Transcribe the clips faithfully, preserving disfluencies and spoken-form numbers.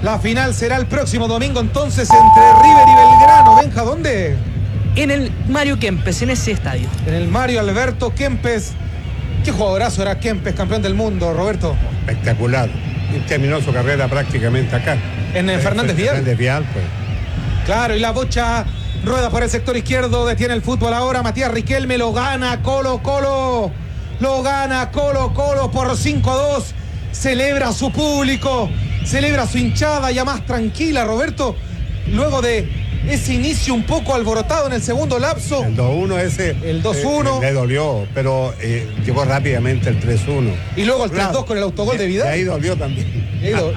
La final será el próximo domingo entonces entre River y Belgrano. Benja, ¿dónde? En el Mario Kempes, en ese estadio. En el Mario Alberto Kempes. Qué jugadorazo era Kempes, campeón del mundo, Roberto. Espectacular. Y terminó su carrera prácticamente acá. En el Fernández Vial. Fernández Vial, pues. Claro, y la bocha rueda por el sector izquierdo, detiene el fútbol ahora. Matías Riquelme lo gana Colo Colo. Lo gana Colo Colo por cinco a dos. Celebra su público, celebra su hinchada ya más tranquila, Roberto. Luego de ese inicio un poco alborotado en el segundo lapso. El dos uno ese. El dos uno. Eh, le dolió, pero eh, llegó rápidamente el tres uno. Y luego el claro, tres dos con el autogol de Vidal. Y ahí dolió también. Ahí do...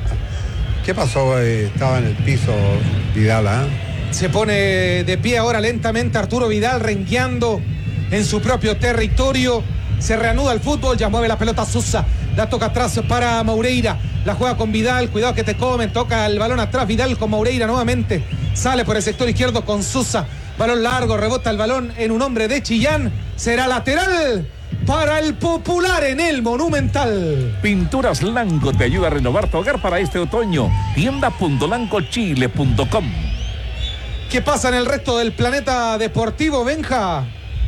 ¿Qué pasó? Eh, estaba en el piso Vidal, ¿ah? ¿eh? Se pone de pie ahora lentamente Arturo Vidal, renqueando en su propio territorio. Se reanuda el fútbol, ya mueve la pelota Sousa. La toca atrás para Moureira. La juega con Vidal, cuidado que te comen. Toca el balón atrás, Vidal con Moureira nuevamente. Sale por el sector izquierdo con Sousa. Balón largo, rebota el balón en un hombre de Chillán. Será lateral para el Popular en el Monumental. Pinturas Lanco te ayuda a renovar tu hogar para este otoño. tienda punto lanco chile punto com. ¿Qué pasa en el resto del planeta deportivo, Benja?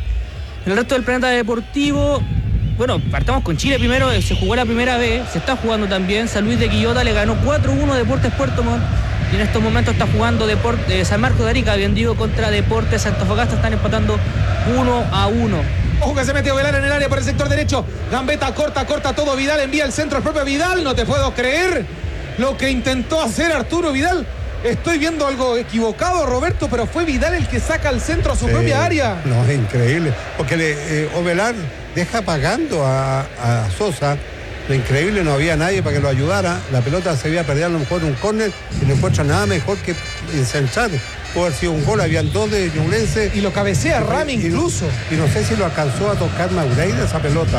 En el resto del planeta deportivo, bueno, partamos con Chile primero. Se jugó la primera vez, se está jugando también. San Luis de Quillota le ganó cuatro uno a Deportes Puerto Montt. Y en estos momentos está jugando Deport, eh, San Marcos de Arica, bien digo, contra Deportes Antofagasta. Están empatando uno a uno. Ojo que se metió Velar en el área por el sector derecho. Gambeta corta, corta todo. Vidal envía el centro al propio Vidal. No te puedo creer lo que intentó hacer Arturo Vidal. Estoy viendo algo equivocado, Roberto, pero fue Vidal el que saca el centro a su sí, propia área. No, es increíble. Porque le, eh, Ovelar deja pagando a, a Sosa. Lo increíble, no había nadie para que lo ayudara. La pelota se había perdido a lo mejor un córner y no encuentra nada mejor que ensanchar. Puede haber sido un gol, habían dos de Ñublense. Y lo cabecea Rami incluso. Y no, y no sé si lo alcanzó a tocar Moureira esa pelota.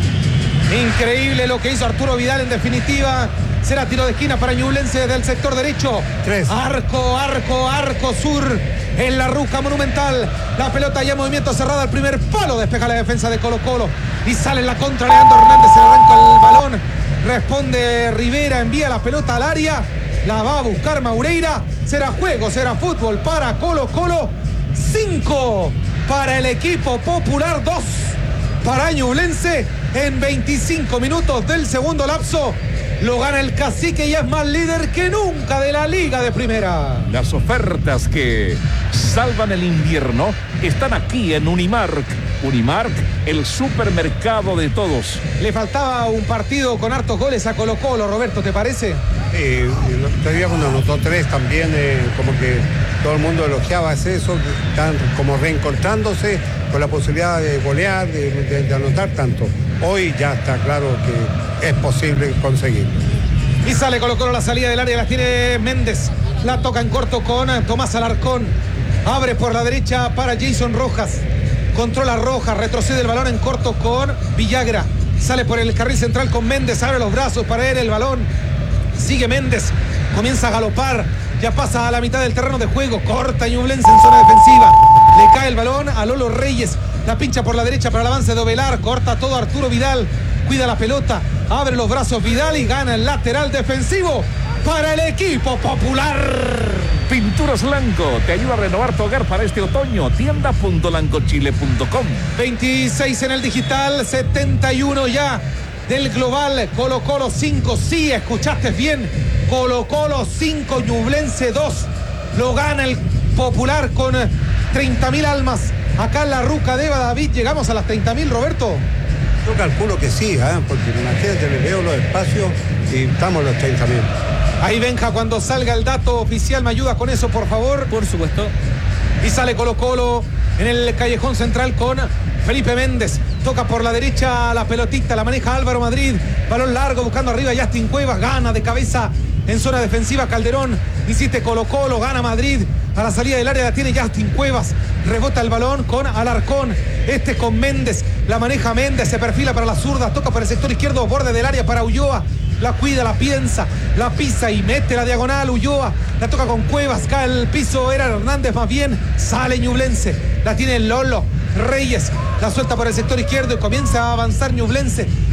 Increíble lo que hizo Arturo Vidal en definitiva. Será tiro de esquina para Ñublense del sector derecho. Tres. Arco, arco, arco sur en la Ruca Monumental. La pelota ya en movimiento cerrada al primer palo. Despeja la defensa de Colo Colo. Y sale en la contra. Leandro Hernández se le arranca el balón. Responde Rivera, envía la pelota al área. La va a buscar Moureira. Será juego, será fútbol para Colo Colo. Cinco para el equipo Popular. Dos para Ñublense. En veinticinco minutos del segundo lapso. Lo gana el Cacique y es más líder que nunca de la Liga de Primera. Las ofertas que salvan el invierno están aquí en Unimark. Unimark, el supermercado de todos. Le faltaba un partido con hartos goles a Colo Colo, Roberto, ¿te parece? Sí, el otro día cuando anotó tres también, eh, como que todo el mundo elogiaba eso, están como reencontrándose con la posibilidad de golear, de, de, de anotar tanto. Hoy ya está claro que es posible conseguirlo. Y sale Colo Colo, la salida del área, la tiene Méndez. La toca en corto con Tomás Alarcón. Abre por la derecha para Jason Rojas. Controla Rojas, retrocede el balón en corto con Villagra. Sale por el carril central con Méndez, abre los brazos para él el balón. Sigue Méndez, comienza a galopar. Ya pasa a la mitad del terreno de juego. Corta Ñublense en zona defensiva. Le cae el balón a Lolo Reyes. La pincha por la derecha para el avance de Ovelar. Corta todo Arturo Vidal. Cuida la pelota. Abre los brazos Vidal y gana el lateral defensivo para el equipo Popular. Pinturas Lanco te ayuda a renovar tu hogar para este otoño. tienda punto lanco chile punto com. veintiséis en el digital, setenta y uno ya del global. Colo Colo cinco, sí, escuchaste bien. Colo Colo cinco, Ñublense dos. Lo gana el Popular con treinta mil almas. Acá en la Ruca de David, llegamos a las treinta mil, Roberto. Yo calculo que sí, ¿eh? Porque imagínate, le veo los espacios y estamos en los treinta mil. Ahí Benja, cuando salga el dato oficial, ¿me ayuda con eso, por favor? Por supuesto. Y sale Colo Colo en el callejón central con Felipe Méndez. Toca por la derecha la pelotita, la maneja Álvaro Madrid. Balón largo, buscando arriba Justin Cuevas. Gana de cabeza en zona defensiva Calderón. Insiste Colo Colo, gana Madrid. A la salida del área la tiene Justin Cuevas. Rebota el balón con Alarcón. Este con Méndez. La maneja Méndez, se perfila para la zurda. Toca por el sector izquierdo, borde del área para Ulloa. La cuida, la piensa, la pisa y mete la diagonal. Ulloa, la toca con Cuevas, cae el piso, era Hernández más bien. Sale Ñublense, la tiene Lolo Reyes, la suelta por el sector izquierdo y comienza a avanzar Ñublense.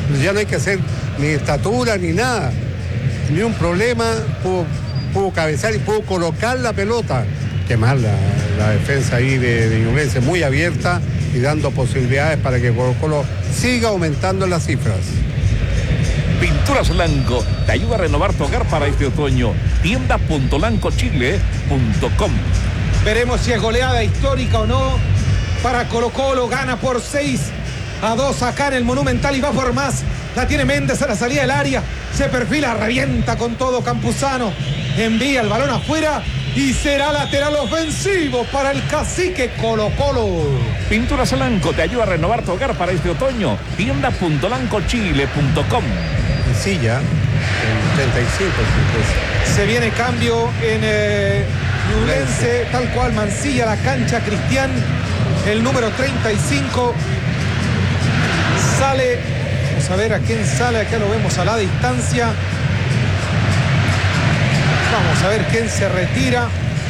Ya no hay que hacer ni estatura ni nada. Ni un problema, pudo, pudo cabezar y pudo colocar la pelota. Qué mal la, la defensa ahí de, de Ñublense, muy abierta y dando posibilidades para que Colo Colo siga aumentando las cifras. Pinturas Lanco te ayuda a renovar tu hogar para este otoño. tienda punto lanco chile punto com. Veremos si es goleada histórica o no. Para Colo Colo, gana por seis a dos acá en el Monumental y va por más. La tiene Méndez a la salida del área. Se perfila, revienta con todo Campuzano. Envía el balón afuera y será lateral ofensivo para el cacique Colo Colo. Pinturas Lanco te ayuda a renovar tu hogar para este otoño. tienda punto lanco chile punto com. Silla, el treinta y cinco. cincuenta. Se viene cambio en eh, Ñublense, tal cual Mancilla la cancha, Cristian, el número treinta y cinco. Sale, vamos a ver a quién sale, acá lo vemos a la distancia. Vamos a ver quién se retira.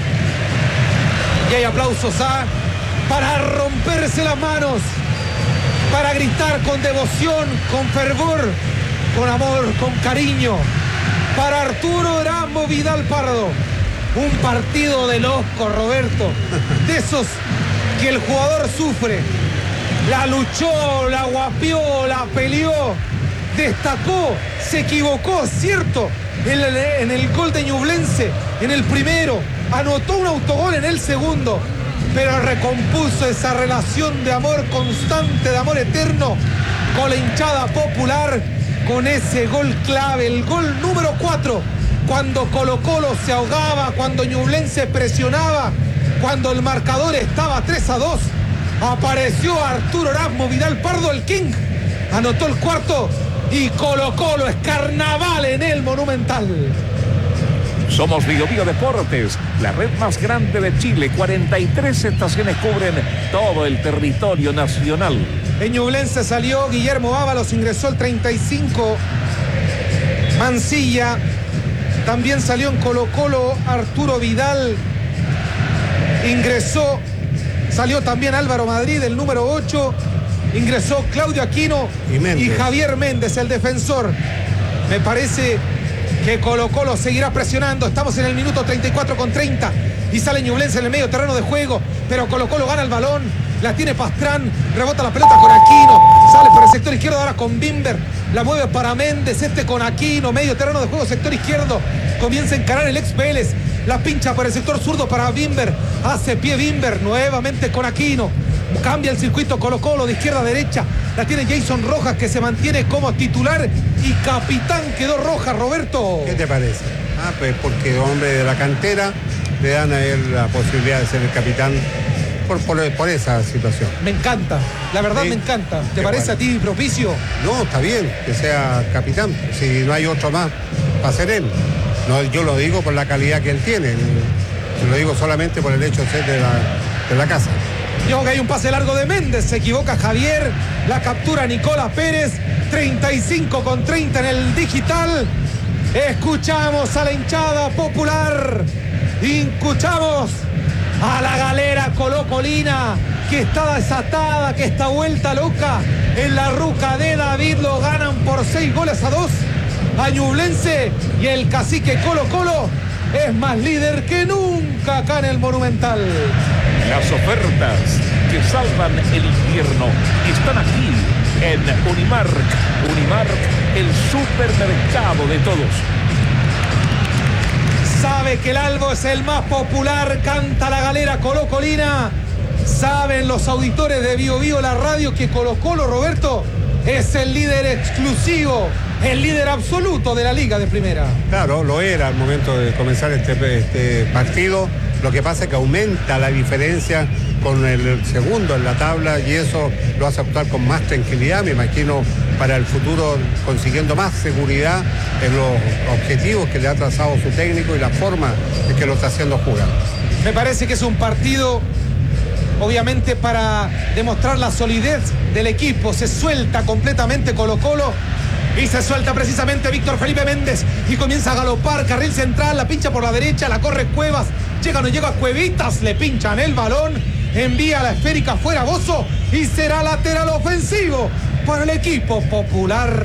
Y hay aplausos a, para romperse las manos, para gritar con devoción, con fervor, con amor, con cariño, para Arturo Erasmo Vidal Pardo. Un partido de losco, Roberto, de esos que el jugador sufre. La luchó, la guapió, la peleó, destacó, se equivocó, cierto, en el, en el gol de Ñublense, en el primero, anotó un autogol en el segundo, pero recompuso esa relación de amor constante, de amor eterno, con la hinchada popular, con ese gol clave, el gol número cuatro, cuando Colo Colo se ahogaba, cuando Ñublense presionaba, cuando el marcador estaba tres a dos, apareció Arturo Erasmo Vidal Pardo, el King, anotó el cuarto y Colo Colo es carnaval en el Monumental. Somos Bio Bio Deportes, la red más grande de Chile. cuarenta y tres estaciones cubren todo el territorio nacional. En Ñublense salió Guillermo Ábalos, ingresó el treinta y cinco. Mancilla. También salió en Colo Colo Arturo Vidal. Ingresó, salió también Álvaro Madrid, el número ocho. Ingresó Claudio Aquino y, y Javier Méndez, el defensor. Me parece que Colo Colo seguirá presionando. Estamos en el minuto treinta y cuatro con treinta y sale Ñublense en el medio terreno de juego, pero Colo Colo gana el balón, la tiene Pastrán, rebota la pelota con Aquino, sale por el sector izquierdo ahora con Bimber, la mueve para Méndez, este con Aquino, medio terreno de juego, sector izquierdo, comienza a encarar el ex Vélez, la pincha por el sector zurdo para Bimber, hace pie Bimber, nuevamente con Aquino, cambia el circuito Colo Colo de izquierda a derecha, la tiene Jason Rojas, que se mantiene como titular y capitán quedó Rojas. Roberto, ¿qué te parece? Ah, pues porque hombre de la cantera le dan a él la posibilidad de ser el capitán por, por, por esa situación. Me encanta, la verdad, sí, me encanta. ¿Te parece bueno a ti propicio? No, está bien que sea capitán, si no hay otro más va a ser él. No, yo lo digo por la calidad que él tiene, lo digo solamente por el hecho de ser de la, de la casa. Yo que hay un pase largo de Méndez, se equivoca Javier, la captura Nicolás Pérez, treinta y cinco con treinta en el digital. Escuchamos a la hinchada popular, escuchamos a la galera colocolina que está desatada, que está vuelta loca en la ruca de David. Lo ganan por seis goles a dos a Ñublense y el cacique Colo Colo es más líder que nunca acá en el Monumental. Las ofertas que salvan el invierno están aquí en Unimark. Unimark, el supermercado de todos. Sabe que el Albo es el más popular, canta la galera colocolina. Saben los auditores de Bio Bio, la radio, que Colo Colo, Roberto, es el líder exclusivo, el líder absoluto de la Liga de Primera. Claro, lo era al momento de comenzar este, este partido. Lo que pasa es que aumenta la diferencia con el segundo en la tabla y eso lo hace actuar con más tranquilidad, me imagino, para el futuro, consiguiendo más seguridad en los objetivos que le ha trazado su técnico y la forma en que lo está haciendo jugar. Me parece que es un partido, obviamente, para demostrar la solidez del equipo. Se suelta completamente Colo Colo y se suelta precisamente Víctor Felipe Méndez y comienza a galopar, carril central, la pincha por la derecha, la corre Cuevas, llega o no llega Cuevitas, le pinchan el balón, envía la esférica fuera Bozo y será lateral ofensivo para el equipo popular.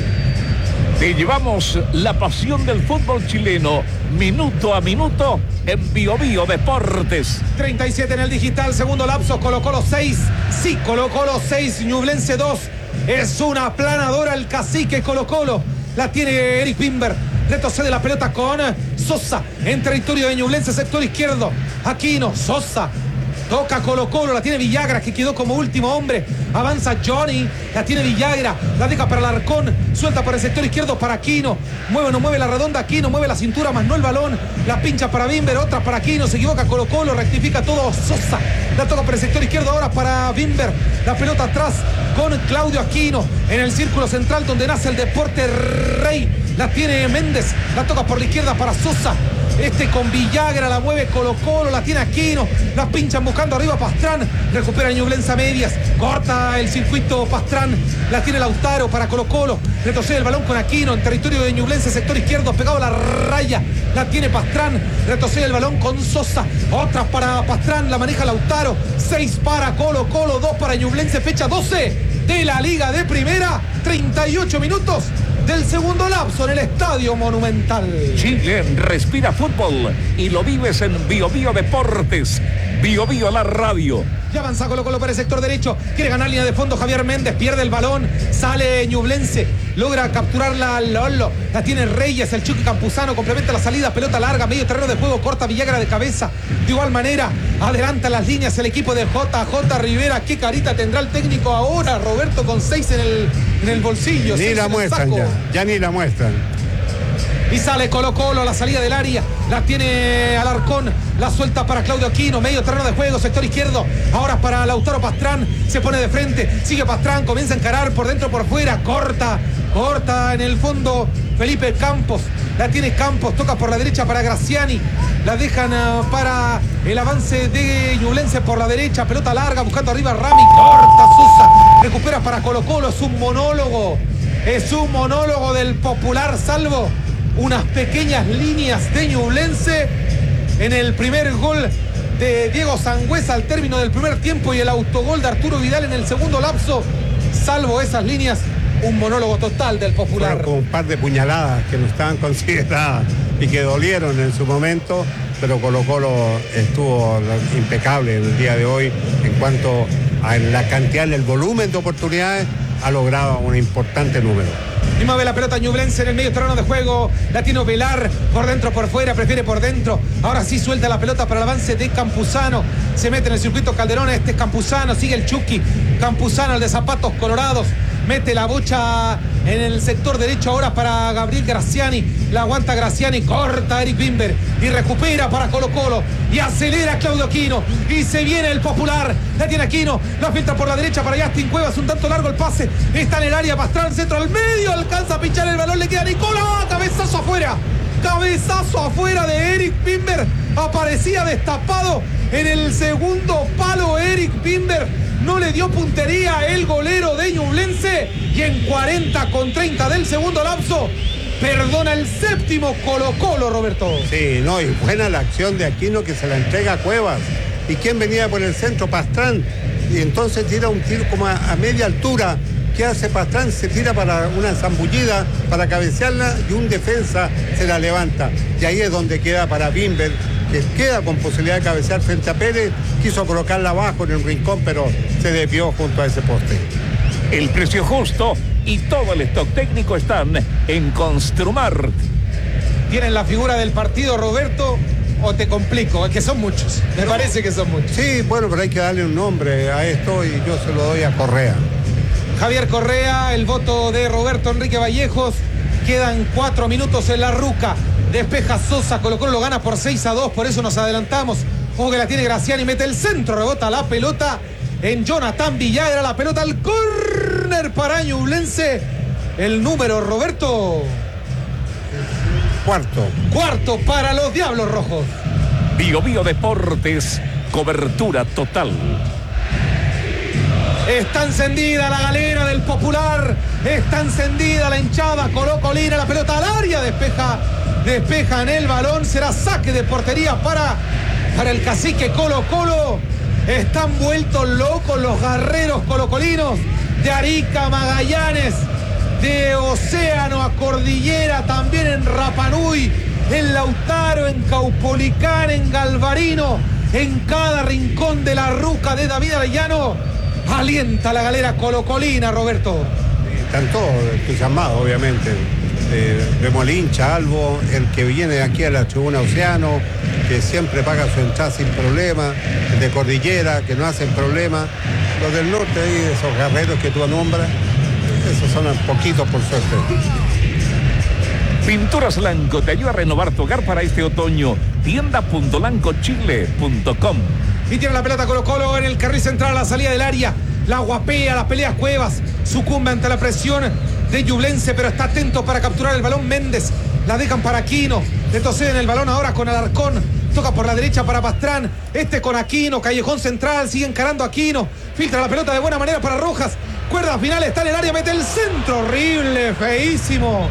Te llevamos la pasión del fútbol chileno, minuto a minuto, en Bio Bio Deportes. treinta y siete en el digital, segundo lapso, Colo Colo seis. Sí, Colo Colo seis, Ñublense dos. Es una aplanadora el cacique Colo Colo. La tiene Eric Bimber. Retrocede la pelota con Sosa en territorio de Ñublense, sector izquierdo. Aquino, Sosa. Toca Colo Colo, la tiene Villagra, que quedó como último hombre. Avanza Johnny, la tiene Villagra, la deja para Alarcón, suelta para el sector izquierdo para Aquino. Mueve, no mueve la redonda, Aquino mueve la cintura, más no el balón. La pincha para Bimber, otra para Aquino, se equivoca Colo Colo, rectifica todo Sosa. La toca para el sector izquierdo ahora para Bimber. La pelota atrás con Claudio Aquino en el círculo central donde nace el deporte rey. La tiene Méndez, la toca por la izquierda para Sosa. Este con Villagra, la mueve Colo Colo, la tiene Aquino, la pinchan buscando arriba Pastrán, recupera Ñublense a medias, corta el circuito Pastrán, la tiene Lautaro para Colo Colo, retrocede el balón con Aquino en territorio de Ñublense, sector izquierdo, pegado a la raya, la tiene Pastrán, retrocede el balón con Sosa, otra para Pastrán, la maneja Lautaro, seis para Colo Colo, dos para Ñublense, fecha doce de la Liga de Primera, treinta y ocho minutos del segundo lapso en el Estadio Monumental. Chile respira fútbol y lo vives en Bio Bio Deportes. Bio Bio la radio. Ya avanza Colo Colo para el sector derecho. Quiere ganar línea de fondo Javier Méndez. Pierde el balón. Sale Ñublense. Logra capturarla Lolo. La tiene Reyes. El Chucky Campuzano complementa la salida. Pelota larga. Medio terreno de juego. Corta Villagra de cabeza. De igual manera, adelanta las líneas el equipo de J J Rivera. ¿Qué carita tendrá el técnico ahora? Roberto con seis en el, en el bolsillo. Ni la muestran ya. Ya ni la muestran. Y sale Colo Colo a la salida del área. La tiene Alarcón. La suelta para Claudio Aquino. Medio terreno de juego. Sector izquierdo. Ahora para Lautaro Pastrán. Se pone de frente. Sigue Pastrán. Comienza a encarar por dentro, por fuera. Corta. Corta en el fondo Felipe Campos. La tiene Campos. Toca por la derecha para Graciani. La dejan uh, para el avance de Ñublense por la derecha. Pelota larga. Buscando arriba Rami. Corta Sosa. Recupera para Colo Colo. Es un monólogo. Es un monólogo del popular, salvo unas pequeñas líneas de Ñublense en el primer gol de Diego Sangüesa al término del primer tiempo y el autogol de Arturo Vidal en el segundo lapso. Salvo esas líneas, un monólogo total del popular. Fueron como un par de puñaladas que no estaban consideradas y que dolieron en su momento, pero Colo Colo estuvo impecable el día de hoy en cuanto a la cantidad, el volumen de oportunidades. Ha logrado un importante número. Y mueve la pelota Ñublense en el medio terreno de juego. La tiene Velar por dentro, por fuera, prefiere por dentro. Ahora sí suelta la pelota para el avance de Campuzano. Se mete en el circuito Calderón. Este es Campuzano, sigue el Chucky. Campuzano, el de zapatos colorados. Mete la bocha en el sector derecho ahora para Gabriel Graciani. La aguanta Graciani, corta Eric Bimber y recupera para Colo Colo. Y acelera Claudio Aquino. Y se viene el popular. La tiene Aquino. La filtra por la derecha para Justin Cuevas. Un tanto largo el pase. Está en el área. Pastrán, centro al medio. Alcanza a pinchar el balón. Le queda Nicolás. Cabezazo afuera. Cabezazo afuera de Eric Bimber. Aparecía destapado en el segundo palo Eric Bimber. No le dio puntería el golero de Ñublense. Y en cuarenta con treinta del segundo lapso perdona el séptimo Colo Colo, Roberto. Sí, no, y buena la acción de Aquino que se la entrega a Cuevas. ¿Y quién venía por el centro? Pastrán. Y entonces tira un tiro como a, a media altura. ¿Qué hace Pastrán? Se tira para una zambullida para cabecearla y un defensa se la levanta. Y ahí es donde queda para Bimber, que queda con posibilidad de cabecear frente a Pérez. Quiso colocarla abajo en el rincón, pero se desvió junto a ese poste. El precio justo y todo el stock técnico están en Construmar. ¿Tienen la figura del partido, Roberto? ¿O te complico? Es que son muchos. Me parece que son muchos. Sí, bueno, pero hay que darle un nombre a esto y yo se lo doy a Correa. Javier Correa, el voto de Roberto Enrique Vallejos. Quedan cuatro minutos en la ruca. Despeja Sosa, Colo Colo lo gana por seis a dos, por eso nos adelantamos. Ojo que la tiene Graciani, mete el centro, rebota la pelota en Jonathan Villagra, la pelota al córner para Ñublense. El número, Roberto. Cuarto. Cuarto para los Diablos Rojos. Bio Bio Deportes, cobertura total. Está encendida la galera del popular. Está encendida la hinchada. Colocolina, la pelota al área. Despeja, despeja en el balón. Será saque de portería para, para el cacique Colo Colo. Están vueltos locos los guerreros colocolinos. de Arica a Magallanes, de océano a cordillera, también en Rapa Nui, en Lautaro, en Caupolicán, en Galvarino, en cada rincón de la ruca de David Arellano, alienta la galera colocolina, Roberto. Están todos entusiasmados, obviamente. Eh, vemos al hincha, Albo, el que viene aquí a la tribuna Océano, que siempre paga su entrada sin problema, el de Cordillera, que no hacen problema. Los del norte, ahí, esos guerreros que tú nombras, esos son poquitos por suerte. Pinturas Lanco te ayuda a renovar tu hogar para este otoño. tienda punto lanco chile punto com. Y tiene la pelota Colo Colo en el carril central a la salida del área. La guapea, las peleas Cuevas. Sucumbe ante la presión de Ñublense, pero está atento para capturar el balón Méndez. La dejan para Aquino. Retroceden el balón ahora con Alarcón. Toca por la derecha para Pastrán. Este con Aquino. Callejón central. Sigue encarando a Aquino. Filtra la pelota de buena manera para Rojas. Cuerda final. Está en el área. Mete el centro. Horrible. Feísimo.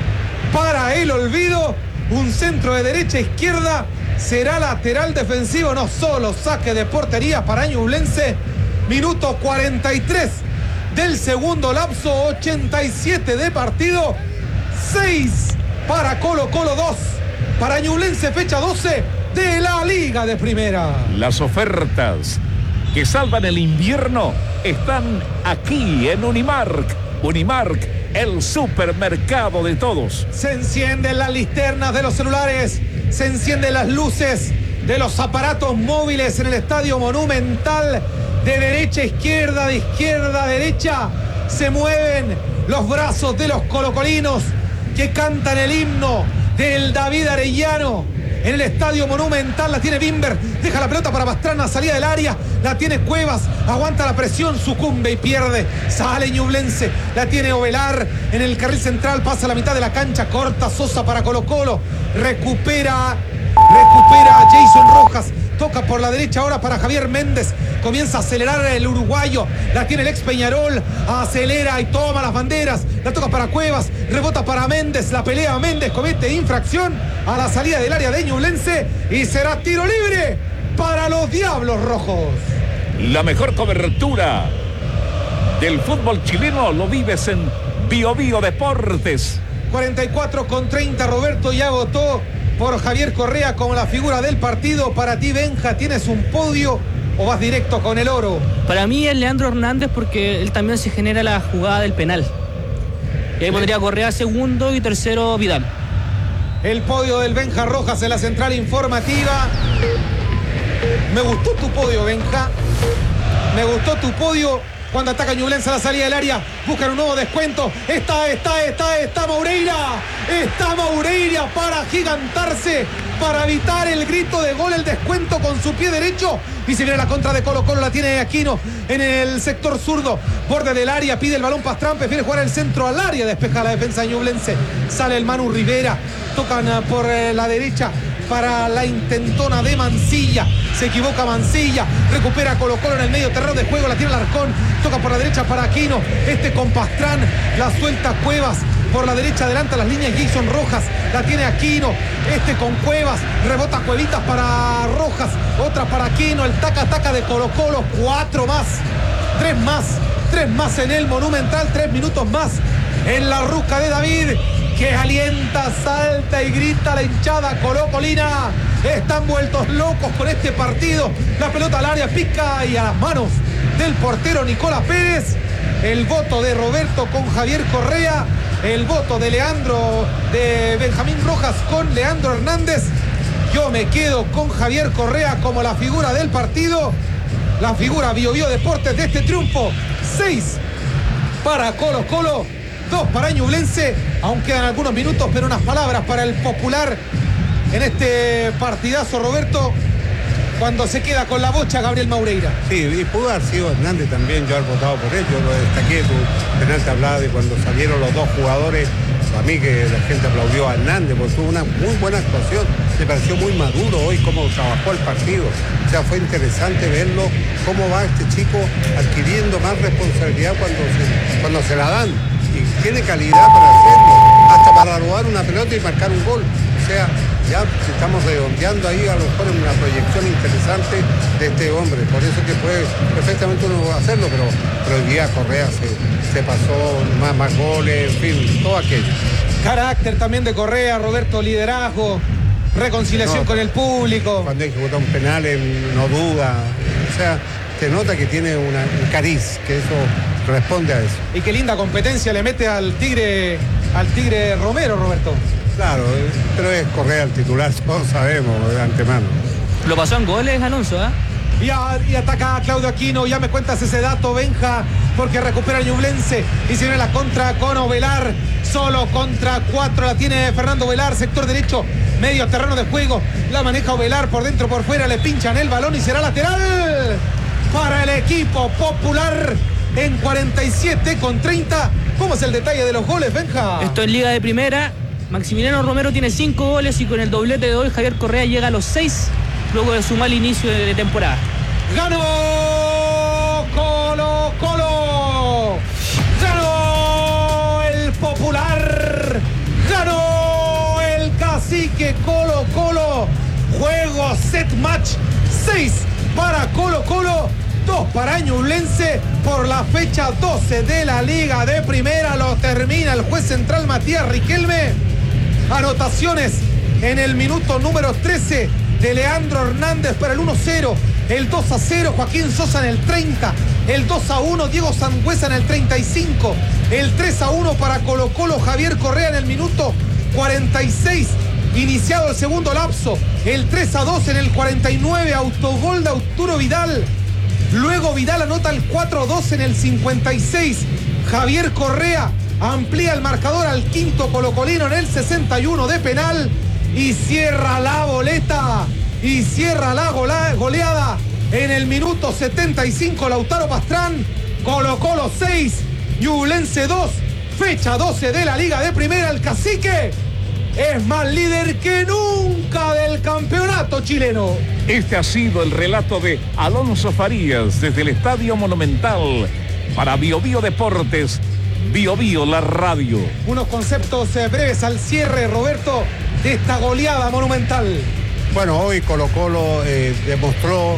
Para el olvido. Un centro de derecha a izquierda. Será lateral defensivo. No solo saque de portería para Ñublense. Minuto cuarenta y tres del segundo lapso. ochenta y siete de partido. seis para Colo Colo, dos para Ñublense, fecha doce de la Liga de Primera. Las ofertas que salvan el invierno están aquí en Unimark. Unimark, el supermercado de todos. Se encienden las linternas de los celulares, se encienden las luces de los aparatos móviles en el Estadio Monumental. De derecha a izquierda, de izquierda a derecha, se mueven los brazos de los colocolinos que cantan el himno del David Arellano. En el Estadio Monumental la tiene Bimber, deja la pelota para Pastrana, salida del área, la tiene Cuevas, aguanta la presión, sucumbe y pierde, sale Ñublense, la tiene Ovelar en el carril central, pasa a la mitad de la cancha, corta Sosa para Colo Colo, recupera, recupera a Jason Rojas. Toca por la derecha ahora para Javier Méndez. Comienza a acelerar el uruguayo. La tiene el ex Peñarol. Acelera y toma las banderas. La toca para Cuevas. Rebota para Méndez. La pelea Méndez. Comete infracción a la salida del área de Ñublense. Y será tiro libre para los Diablos Rojos. La mejor cobertura del fútbol chileno lo vives en Bio Bio Deportes. cuarenta y cuatro con treinta. Roberto ya votó por Javier Correa como la figura del partido. Para ti, Benja, ¿tienes un podio o vas directo con el oro? Para mí es Leandro Hernández, porque él también se genera la jugada del penal. Y ahí pondría Correa segundo y tercero Vidal. El podio del Benja Rojas en la central informativa. Me gustó tu podio, Benja. Me gustó tu podio. Cuando ataca Ñublense a la salida del área, buscan un nuevo descuento. Está, está, está, está Moureira. Está Moureira para agigantarse, para evitar el grito de gol, el descuento con su pie derecho. Y se viene la contra de Colo Colo, la tiene Aquino en el sector zurdo. Borde del área, pide el balón Pastrán, prefiere jugar el centro al área, despeja la defensa de Ñublense. Sale el Manu Rivera, tocan por la derecha para la intentona de Mancilla. Se equivoca Mancilla, recupera Colo Colo en el medio terreno de juego, la tiene Alarcón, toca por la derecha para Aquino, este con Pastrán, la suelta Cuevas, por la derecha adelanta las líneas Jason Rojas, la tiene Aquino, este con Cuevas, rebota Cuevitas para Rojas, otra para Aquino, el taca-taca de Colo Colo, cuatro más, tres más, tres más en el Monumental, tres minutos más en la ruca de David, que alienta, salta y grita la hinchada colocolina. Están vueltos locos con este partido. La pelota al área, pica y a las manos del portero Nicolás Pérez. El voto de Roberto con Javier Correa. El voto de Leandro, de Benjamín Rojas con Leandro Hernández. Yo me quedo con Javier Correa como la figura del partido. La figura Bio Bio Deportes de este triunfo. seis para Colo Colo. Dos para Ñublense, aún quedan algunos minutos, pero unas palabras para el popular en este partidazo, Roberto, cuando se queda con la bocha Gabriel Moureira. Sí, y pudo haber sido Hernández también, yo haber votado por él, yo lo destaqué, tu penal te hablaba de cuando salieron los dos jugadores, a mí que la gente aplaudió a Hernández, porque tuvo una muy buena actuación, me pareció muy maduro hoy cómo trabajó el partido, o sea, fue interesante verlo, cómo va este chico adquiriendo más responsabilidad cuando se, cuando se la dan. Y tiene calidad para hacerlo, hasta para robar una pelota y marcar un gol. O sea, ya estamos redondeando ahí a lo mejor en una proyección interesante de este hombre. Por eso que puede perfectamente uno hacerlo, pero, pero hoy día Correa se, se pasó, más, más goles, en fin, todo aquello. Carácter también de Correa, Roberto, liderazgo, reconciliación no, con el público. Cuando hay que botar un penal, él no duda. O sea, se nota que tiene una, un cariz, que eso responde a eso. Y qué linda competencia le mete al Tigre, al Tigre Romero, Roberto. Claro, pero es Correa el titular, todos sabemos de antemano. Lo pasó en goles, Alonso, ¿ah? ¿eh? Y, a, y ataca a Claudio Aquino, ya me cuentas ese dato, Benja, porque recupera el Ñublense y se viene la contra con Ovelar, solo contra cuatro, la tiene Fernando Ovelar, sector derecho, medio terreno de juego, la maneja Ovelar por dentro, por fuera, le pinchan el balón y será lateral para el equipo popular en cuarenta y siete con treinta. ¿Cómo es el detalle de los goles, Benja? Esto en Liga de Primera, Maximiliano Romero tiene cinco goles y con el doblete de hoy Javier Correa llega a los seis luego de su mal inicio de temporada. ¡Ganó Colo Colo! ¡Ganó el Popular! ¡Ganó el Cacique Colo Colo! Juego set match, seis para Colo Colo, dos para Ñublense por la fecha doce de la Liga de Primera. Lo termina el juez central Matías Riquelme. Anotaciones en el minuto número trece de Leandro Hernández para el uno cero, el dos a cero Joaquín Sosa en el treinta, el dos a uno Diego Sangüesa en el treinta y cinco, el tres a uno para Colo Colo Javier Correa en el minuto cuarenta y seis, iniciado el segundo lapso, el tres a dos en el cuarenta y nueve, autogol de Arturo Vidal, luego Vidal anota el cuatro a dos en el cincuenta y seis, Javier Correa amplía el marcador al quinto colocolino en el sesenta y uno de penal y cierra la boleta y cierra la goleada en el minuto setenta y cinco. Lautaro Pastrán, Colo Colo seis, Ñublense dos, fecha doce de la Liga de Primera. El Cacique es más líder que nunca del campeonato chileno. Este ha sido el relato de Alonso Farías desde el Estadio Monumental para Bio Bio Deportes, Bio Bio la radio. Unos conceptos eh, breves al cierre, Roberto, de esta goleada monumental. Bueno, hoy Colo Colo eh, demostró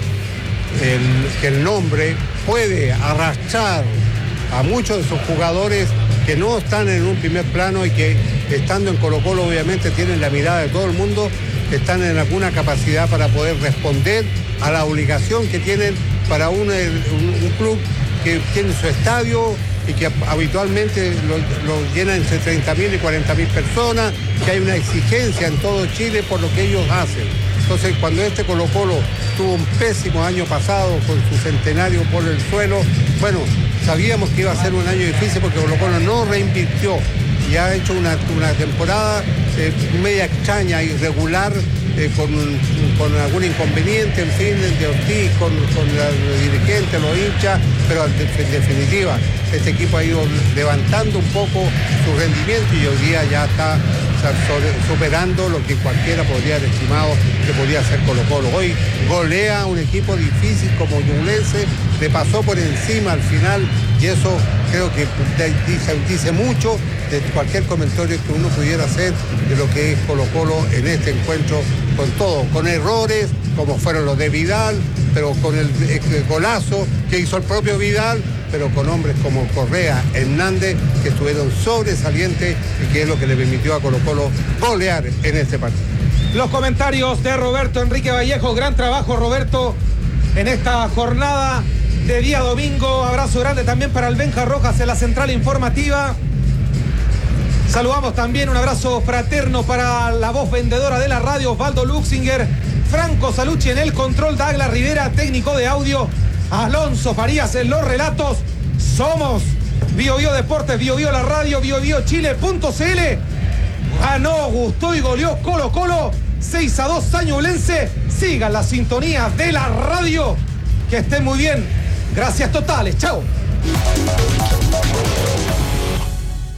el, que el nombre puede arrastrar a muchos de sus jugadores que no están en un primer plano y que estando en Colo Colo obviamente tienen la mirada de todo el mundo, que están en alguna capacidad para poder responder a la obligación que tienen para un, un, un club que tiene su estadio y que habitualmente lo, lo llenan entre treinta mil y cuarenta mil personas, que hay una exigencia en todo Chile por lo que ellos hacen. Entonces, cuando este Colo Colo tuvo un pésimo año pasado con su centenario por el suelo, bueno, sabíamos que iba a ser un año difícil porque Colo Colo no reinvirtió y ha hecho una, una temporada eh, media extraña, irregular, eh, con, con algún inconveniente, en fin, de Ortiz, con, con los dirigentes, los hinchas, pero en definitiva, este equipo ha ido levantando un poco su rendimiento y hoy día ya está superando lo que cualquiera podría haber estimado que podía hacer Colo Colo. Hoy golea un equipo difícil como Ñublense, le pasó por encima al final y eso creo que dice, dice mucho de cualquier comentario que uno pudiera hacer de lo que es Colo Colo en este encuentro, con todo, con errores como fueron los de Vidal, pero con el, el golazo que hizo el propio Vidal, pero con hombres como Correa, Hernández, que estuvieron sobresalientes y que es lo que le permitió a Colo Colo golear en este partido. Los comentarios de Roberto Enrique Vallejo, gran trabajo Roberto en esta jornada de día domingo. Abrazo grande también para el Benja Rojas en la central informativa. Saludamos también, un abrazo fraterno para la voz vendedora de la radio, Osvaldo Luxinger, Franco Salucci en el control, Douglas Rivera, técnico de audio, Alonso Farías en los relatos. Somos Bio Bio Deportes, Bio Bio la radio, bio bio chile punto c l. Ganó, gustó y goleó Colo Colo seis a dos a Ñublense. Sigan la sintonía de la radio. Que estén muy bien. Gracias totales. Chao.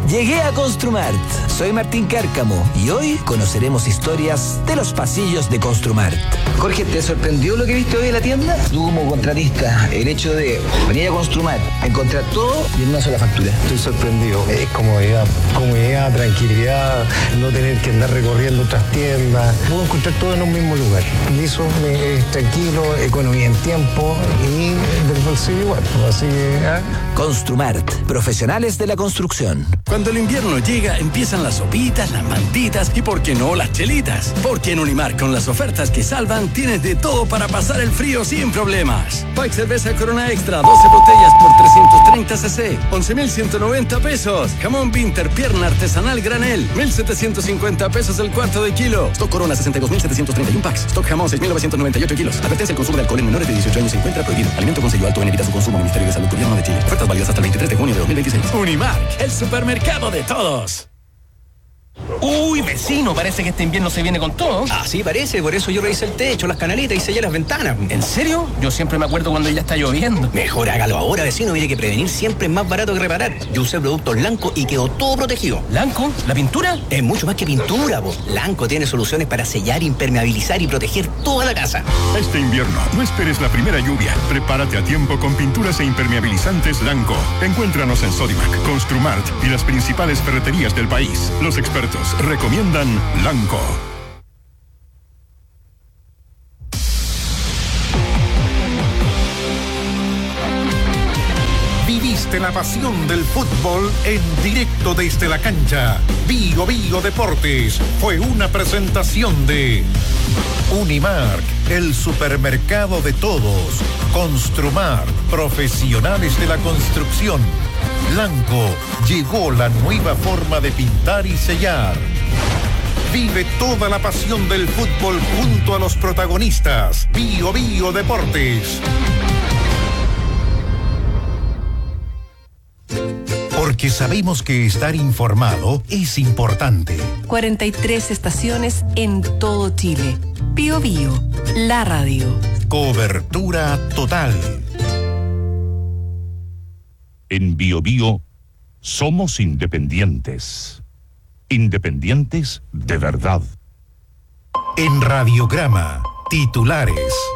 Llegué a Construmart. Soy Martín Cárcamo y hoy conoceremos historias de los pasillos de Construmart. Jorge, ¿te sorprendió lo que viste hoy en la tienda? Tú como contratista, el hecho de venir a Construmart, a encontrar todo y en una sola factura. Estoy sorprendido. Es comodidad, comodidad, tranquilidad, no tener que andar recorriendo otras tiendas. Puedo encontrar todo en un mismo lugar. Y eso me, es tranquilo, economía en tiempo y del bolsillo igual. Así que, ¿eh? Construmart, profesionales de la construcción. Cuando el invierno llega, empiezan las sopitas, las mantitas y, ¿por qué no, las chelitas? Porque en Unimark, con las ofertas que salvan, tienes de todo para pasar el frío sin problemas. Pack cerveza Corona Extra, doce botellas por trescientos treinta centilitros, once mil ciento noventa pesos. Jamón Winter, pierna artesanal granel, mil setecientos cincuenta pesos el cuarto de kilo. Stock Corona, sesenta y dos mil setecientos treinta y uno packs. Stock jamón, seis mil novecientos noventa y ocho kilos. Advertencia: el consumo de alcohol en menores de dieciocho años se encuentra prohibido. Alimento con sello alto en evita su consumo. Ministerio de Salud, Gobierno de Chile. Ofertas válidas hasta el veintitrés de junio de dos mil veintiséis. Unimark, el supermercado de todos. Uy, vecino, parece que este invierno se viene con todo. Ah, sí, parece, por eso yo revisé el techo, las canaletas y sellé las ventanas. ¿En serio? Yo siempre me acuerdo cuando ya está lloviendo. Mejor hágalo ahora, vecino, mire que prevenir siempre es más barato que reparar. Yo usé productos Lanco y quedó todo protegido. ¿Lanco? ¿La pintura? Es mucho más que pintura, po. Lanco tiene soluciones para sellar, impermeabilizar y proteger toda la casa. Este invierno, no esperes la primera lluvia. Prepárate a tiempo con pinturas e impermeabilizantes Lanco. Encuéntranos en Sodimac, Construmart y las principales ferreterías del país. Los expertos recomiendan Lanco. Viviste la pasión del fútbol en directo desde la cancha. Bio Bio Deportes fue una presentación de Unimark, el supermercado de todos. Construmart, profesionales de la construcción. Lanco, llegó la nueva forma de pintar y sellar. Vive toda la pasión del fútbol junto a los protagonistas. Bio Bio Deportes. Porque sabemos que estar informado es importante. cuarenta y tres estaciones en todo Chile. Bio Bio, la radio. Cobertura total. En Bio Bio somos independientes. Independientes de verdad. En Radiograma, titulares.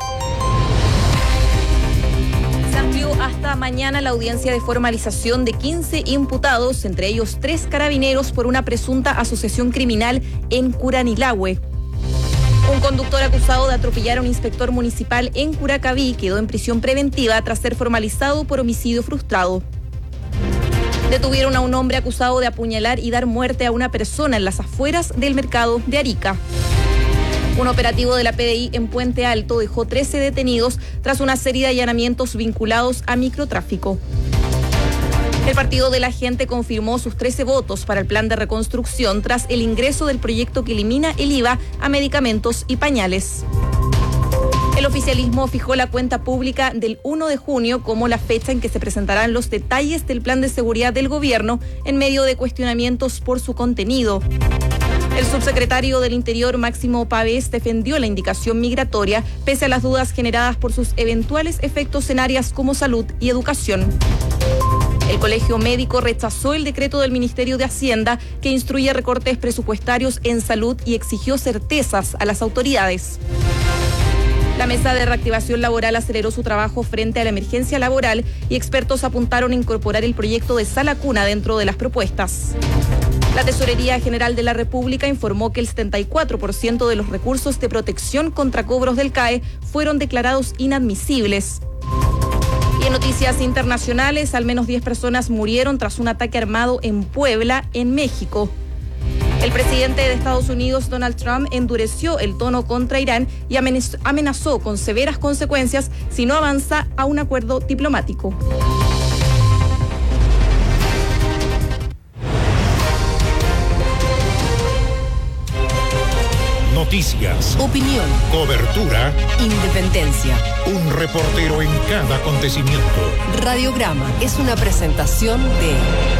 Se amplió hasta mañana la audiencia de formalización de quince imputados, entre ellos tres carabineros, por una presunta asociación criminal en Curanilahue. Un conductor acusado de atropellar a un inspector municipal en Curacaví quedó en prisión preventiva tras ser formalizado por homicidio frustrado. Detuvieron a un hombre acusado de apuñalar y dar muerte a una persona en las afueras del mercado de Arica. Un operativo de la P D I en Puente Alto dejó trece detenidos tras una serie de allanamientos vinculados a microtráfico. El Partido de la Gente confirmó sus trece votos para el plan de reconstrucción tras el ingreso del proyecto que elimina el I V A a medicamentos y pañales. El oficialismo fijó la cuenta pública del uno de junio como la fecha en que se presentarán los detalles del plan de seguridad del gobierno en medio de cuestionamientos por su contenido. El subsecretario del Interior, Máximo Pavés, defendió la indicación migratoria pese a las dudas generadas por sus eventuales efectos en áreas como salud y educación. El Colegio Médico rechazó el decreto del Ministerio de Hacienda que instruye recortes presupuestarios en salud y exigió certezas a las autoridades. La Mesa de Reactivación Laboral aceleró su trabajo frente a la emergencia laboral y expertos apuntaron a incorporar el proyecto de sala cuna dentro de las propuestas. La Tesorería General de la República informó que el setenta y cuatro por ciento de los recursos de protección contra cobros del C A E fueron declarados inadmisibles. Y en noticias internacionales, al menos diez personas murieron tras un ataque armado en Puebla, en México. El presidente de Estados Unidos, Donald Trump, endureció el tono contra Irán y amenazó con severas consecuencias si no avanza a un acuerdo diplomático. Noticias, opinión, cobertura, independencia. Un reportero en cada acontecimiento. Radiograma es una presentación de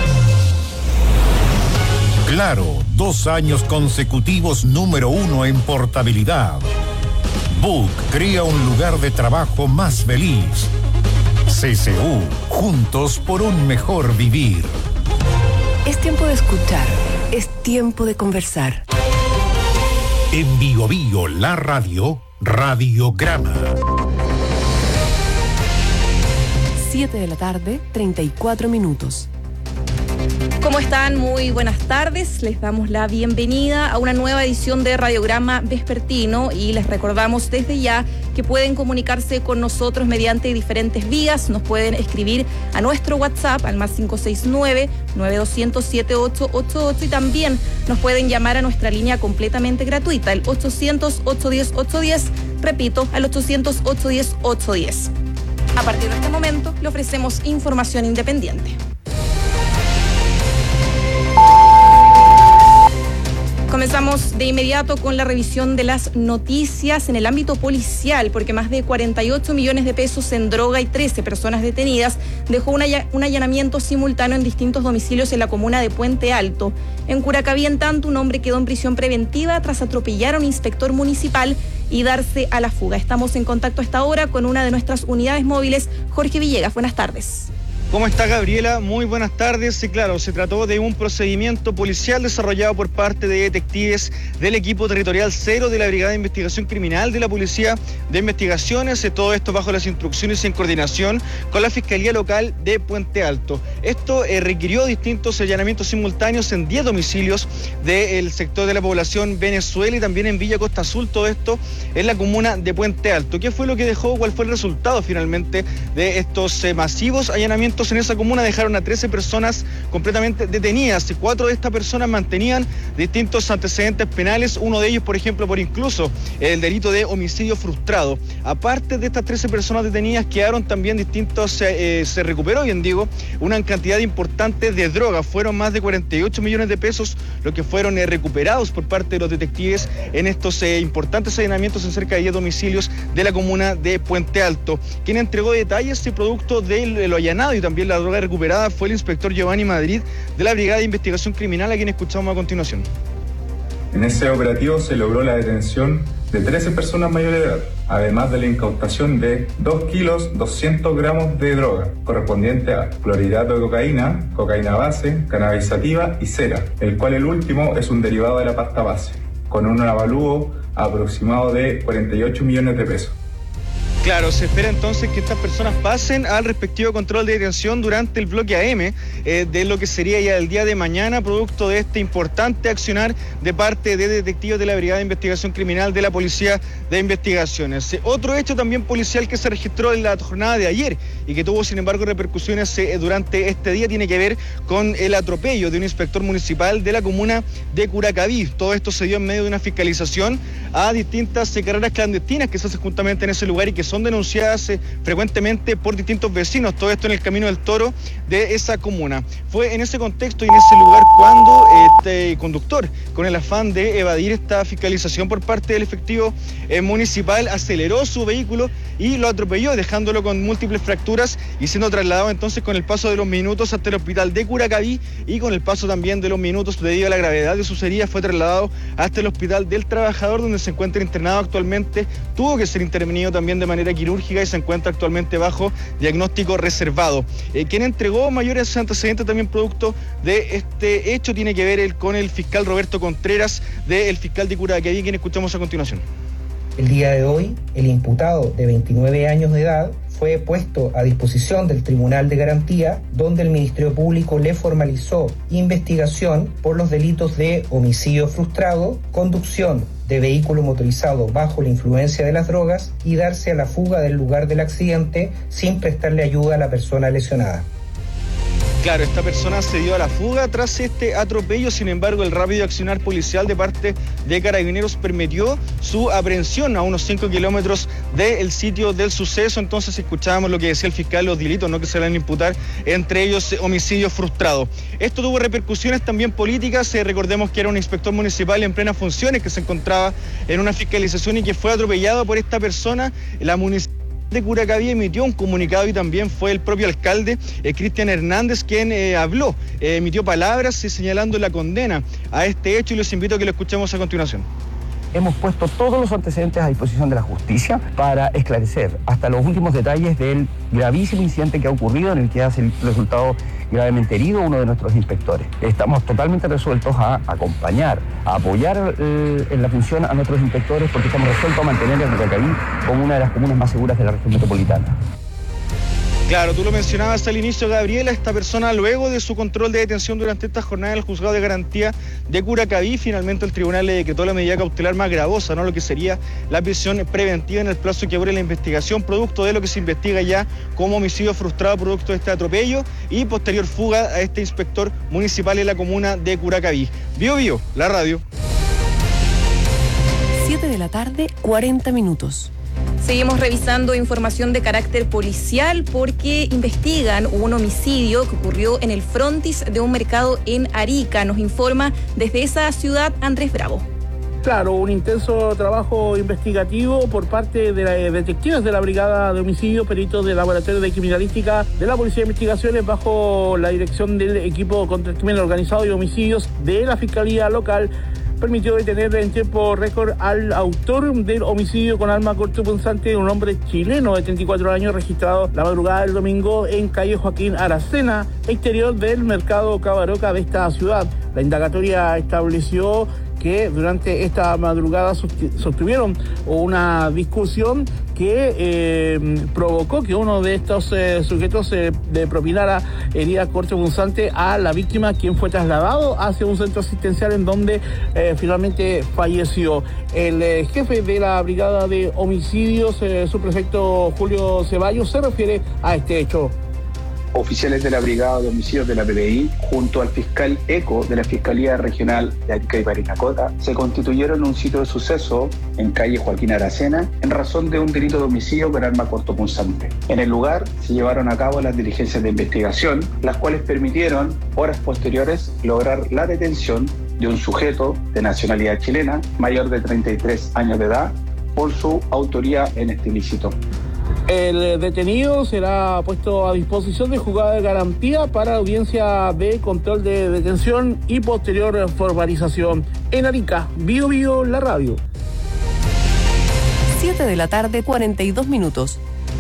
Claro, dos años consecutivos número uno en portabilidad. Book crea un lugar de trabajo más feliz. C C U, juntos por un mejor vivir. Es tiempo de escuchar, es tiempo de conversar. En Bio Bio, la radio, Radiograma. siete de la tarde, treinta y cuatro minutos. ¿Cómo están? Muy buenas tardes. Les damos la bienvenida a una nueva edición de Radiograma Vespertino y les recordamos desde ya que pueden comunicarse con nosotros mediante diferentes vías. Nos pueden escribir a nuestro WhatsApp al más cinco seis nueve, nueve dos cero cero, siete ocho ocho ocho y también nos pueden llamar a nuestra línea completamente gratuita, el ochocientos, ochocientos diez, ochocientos diez. Repito, al ochocientos, ochocientos diez, ochocientos diez. A partir de este momento le ofrecemos información independiente. Comenzamos de inmediato con la revisión de las noticias en el ámbito policial, porque más de cuarenta y ocho millones de pesos en droga y trece personas detenidas dejó un, all- un allanamiento simultáneo en distintos domicilios en la comuna de Puente Alto. En Curacaví, en tanto, un hombre quedó en prisión preventiva tras atropellar a un inspector municipal y darse a la fuga. Estamos en contacto a esta hora con una de nuestras unidades móviles, Jorge Villegas. Buenas tardes. ¿Cómo está, Gabriela? Muy buenas tardes. Sí, claro, se trató de un procedimiento policial desarrollado por parte de detectives del equipo territorial cero de la Brigada de Investigación Criminal de la Policía de Investigaciones. Todo esto bajo las instrucciones y en coordinación con la Fiscalía Local de Puente Alto. Esto eh, requirió distintos allanamientos simultáneos en diez domicilios del sector de la población Venezuela y también en Villa Costa Azul. Todo esto en la comuna de Puente Alto. ¿Qué fue lo que dejó? ¿Cuál fue el resultado finalmente de estos eh, masivos allanamientos? En esa comuna dejaron a trece personas completamente detenidas y cuatro de estas personas mantenían distintos antecedentes penales, uno de ellos, por ejemplo, por incluso el delito de homicidio frustrado. Aparte de estas trece personas detenidas, quedaron también distintos, eh, se recuperó, bien digo, una cantidad importante de drogas. Fueron más de cuarenta y ocho millones de pesos los que fueron eh, recuperados por parte de los detectives en estos eh, importantes allanamientos en cerca de diez domicilios de la comuna de Puente Alto. Quien entregó detalles y producto de lo allanado y también También la droga recuperada fue el inspector Giovanni Madrid de la Brigada de Investigación Criminal, a quien escuchamos a continuación. En ese operativo se logró la detención de trece personas mayores de edad, además de la incautación de dos kilos doscientos gramos de droga, correspondiente a clorhidrato de cocaína, cocaína base, cannabis sativa y cera, el cual el último es un derivado de la pasta base, con un avalúo aproximado de cuarenta y ocho millones de pesos. Claro, se espera entonces que estas personas pasen al respectivo control de detención durante el bloque A M eh, de lo que sería ya el día de mañana, producto de este importante accionar de parte de detectives de la Brigada de Investigación Criminal de la Policía de Investigaciones. Eh, otro hecho también policial que se registró en la jornada de ayer y que tuvo sin embargo repercusiones eh, durante este día tiene que ver con el atropello de un inspector municipal de la comuna de Curacaví. Todo esto se dio en medio de una fiscalización a distintas eh, carreras clandestinas que se hacen justamente en ese lugar y que son denunciadas eh, frecuentemente por distintos vecinos, todo esto en el Camino del Toro de esa comuna. Fue en ese contexto y en ese lugar cuando este conductor, con el afán de evadir esta fiscalización por parte del efectivo eh, municipal, aceleró su vehículo y lo atropelló, dejándolo con múltiples fracturas y siendo trasladado entonces con el paso de los minutos hasta el hospital de Curacaví y con el paso también de los minutos debido a la gravedad de sus heridas fue trasladado hasta el hospital del Trabajador, donde se encuentra internado actualmente. Tuvo que ser intervenido también de manera quirúrgica y se encuentra actualmente bajo diagnóstico reservado. Eh, quien entregó mayores antecedentes también producto de este hecho tiene que ver el, con el fiscal Roberto Contreras, del fiscal de Curacaví, quien escuchamos a continuación. El día de hoy, el imputado de veintinueve años de edad fue puesto a disposición del Tribunal de Garantía, donde el Ministerio Público le formalizó investigación por los delitos de homicidio frustrado, conducción de vehículo motorizado bajo la influencia de las drogas y darse a la fuga del lugar del accidente sin prestarle ayuda a la persona lesionada. Claro, esta persona se dio a la fuga tras este atropello, sin embargo el rápido accionar policial de parte de Carabineros permitió su aprehensión a unos cinco kilómetros del sitio del suceso. Entonces escuchábamos lo que decía el fiscal, los delitos ¿no? que se le van a imputar, entre ellos homicidio frustrado. Esto tuvo repercusiones también políticas, eh, recordemos que era un inspector municipal en plenas funciones que se encontraba en una fiscalización y que fue atropellado por esta persona. La municipalidad de Curacaví emitió un comunicado y también fue el propio alcalde, eh, Cristian Hernández, quien eh, habló, eh, emitió palabras eh, señalando la condena a este hecho y los invito a que lo escuchemos a continuación. hemos puesto todos los antecedentes a disposición de la justicia para esclarecer hasta los últimos detalles del gravísimo incidente que ha ocurrido, en el que ha resultado gravemente herido uno de nuestros inspectores. Estamos totalmente resueltos a acompañar, a apoyar eh, en la función a nuestros inspectores, porque estamos resueltos a mantener a Curacaví como una de las comunas más seguras de la región metropolitana. Claro, tú lo mencionabas al inicio, Gabriela, esta persona luego de su control de detención durante esta jornada del juzgado de garantía de Curacaví, finalmente el tribunal le decretó la medida cautelar más gravosa, ¿no? Lo que sería la prisión preventiva en el plazo que abre la investigación, producto de lo que se investiga ya como homicidio frustrado producto de este atropello y posterior fuga a este inspector municipal en la comuna de Curacaví. Bio Bio, la radio. siete de la tarde, cuarenta minutos. Seguimos revisando información de carácter policial porque investigan un homicidio que ocurrió en el frontis de un mercado en Arica. Nos informa desde esa ciudad Andrés Bravo. Claro, un intenso trabajo investigativo por parte de, la, de detectives de la Brigada de Homicidio, peritos del Laboratorio de Criminalística de la Policía de Investigaciones bajo la dirección del equipo contra el crimen organizado y homicidios de la Fiscalía Local. Permitió detener en tiempo récord al autor del homicidio con arma cortopunzante, un hombre chileno de treinta y cuatro años registrado la madrugada del domingo en calle Joaquín Aracena, exterior del mercado Cabaroca de esta ciudad. La indagatoria estableció que durante esta madrugada sostuvieron una discusión que eh, provocó que uno de estos eh, sujetos eh, de propinara herida cortopunzante a la víctima, quien fue trasladado hacia un centro asistencial en donde eh, finalmente falleció. El eh, jefe de la Brigada de Homicidios, eh, subprefecto Julio Ceballos, se refiere a este hecho. Oficiales de la Brigada de Homicidios de la P D I, junto al fiscal ECO de la Fiscalía Regional de Arica y Parinacota, se constituyeron en un sitio de suceso en calle Joaquín Aracena en razón de un delito de homicidio con arma cortopunzante. En el lugar se llevaron a cabo las diligencias de investigación, las cuales permitieron, horas posteriores, lograr la detención de un sujeto de nacionalidad chilena, mayor de treinta y tres años de edad, por su autoría en este ilícito. El detenido será puesto a disposición de juzgado de garantía para audiencia de control de detención y posterior formalización. En Arica, Bio Bio, la radio. siete de la tarde, cuarenta y dos minutos.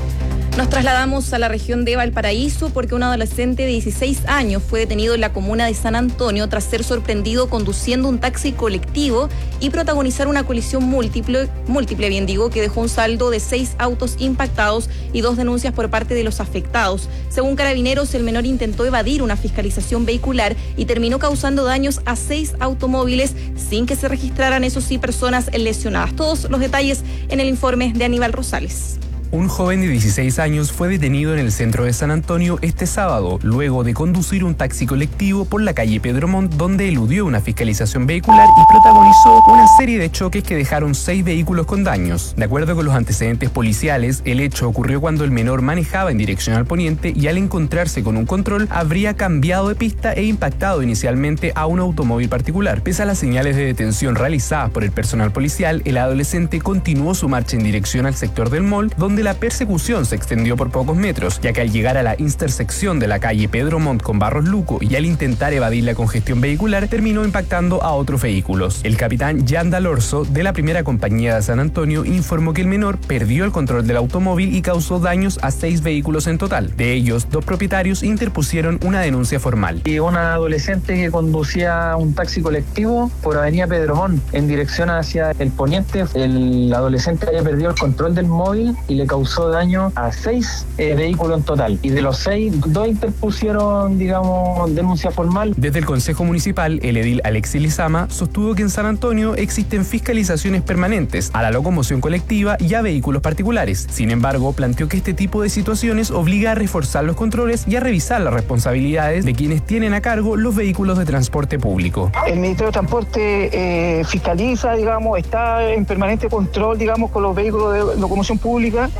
Nos trasladamos a la región de Valparaíso porque un adolescente de dieciséis años fue detenido en la comuna de San Antonio tras ser sorprendido conduciendo un taxi colectivo y protagonizar una colisión múltiple, múltiple bien digo, que dejó un saldo de seis autos impactados y dos denuncias por parte de los afectados. Según Carabineros, el menor intentó evadir una fiscalización vehicular y terminó causando daños a seis automóviles sin que se registraran, eso sí, personas lesionadas. Todos los detalles en el informe de Aníbal Rosales. Un joven de dieciséis años fue detenido en el centro de San Antonio este sábado, luego de conducir un taxi colectivo por la calle Pedro Montt, donde eludió una fiscalización vehicular y protagonizó una serie de choques que dejaron seis vehículos con daños. De acuerdo con los antecedentes policiales, el hecho ocurrió cuando el menor manejaba en dirección al poniente y al encontrarse con un control habría cambiado de pista e impactado inicialmente a un automóvil particular. Pese a las señales de detención realizadas por el personal policial, el adolescente continuó su marcha en dirección al sector del mall, donde la persecución se extendió por pocos metros, ya que al llegar a la intersección de la calle Pedro Montt con Barros Luco y al intentar evadir la congestión vehicular, terminó impactando a otros vehículos. El capitán Jan Dalorzo, de la primera compañía de San Antonio, informó que el menor perdió el control del automóvil y causó daños a seis vehículos en total. De ellos, dos propietarios interpusieron una denuncia formal. Y una adolescente que conducía un taxi colectivo por avenida Pedro Montt en dirección hacia el poniente, el adolescente había perdido el control del móvil y le causó daño a seis eh, vehículos en total. Y de los seis, dos interpusieron, digamos, denuncia formal. Desde el Consejo Municipal, el edil Alexis Lizama sostuvo que en San Antonio existen fiscalizaciones permanentes a la locomoción colectiva y a vehículos particulares. Sin embargo, planteó que este tipo de situaciones obliga a reforzar los controles y a revisar las responsabilidades de quienes tienen a cargo los vehículos de transporte público. El Ministerio de Transporte eh, fiscaliza, digamos, está en permanente control, digamos, con los vehículos de locomoción pública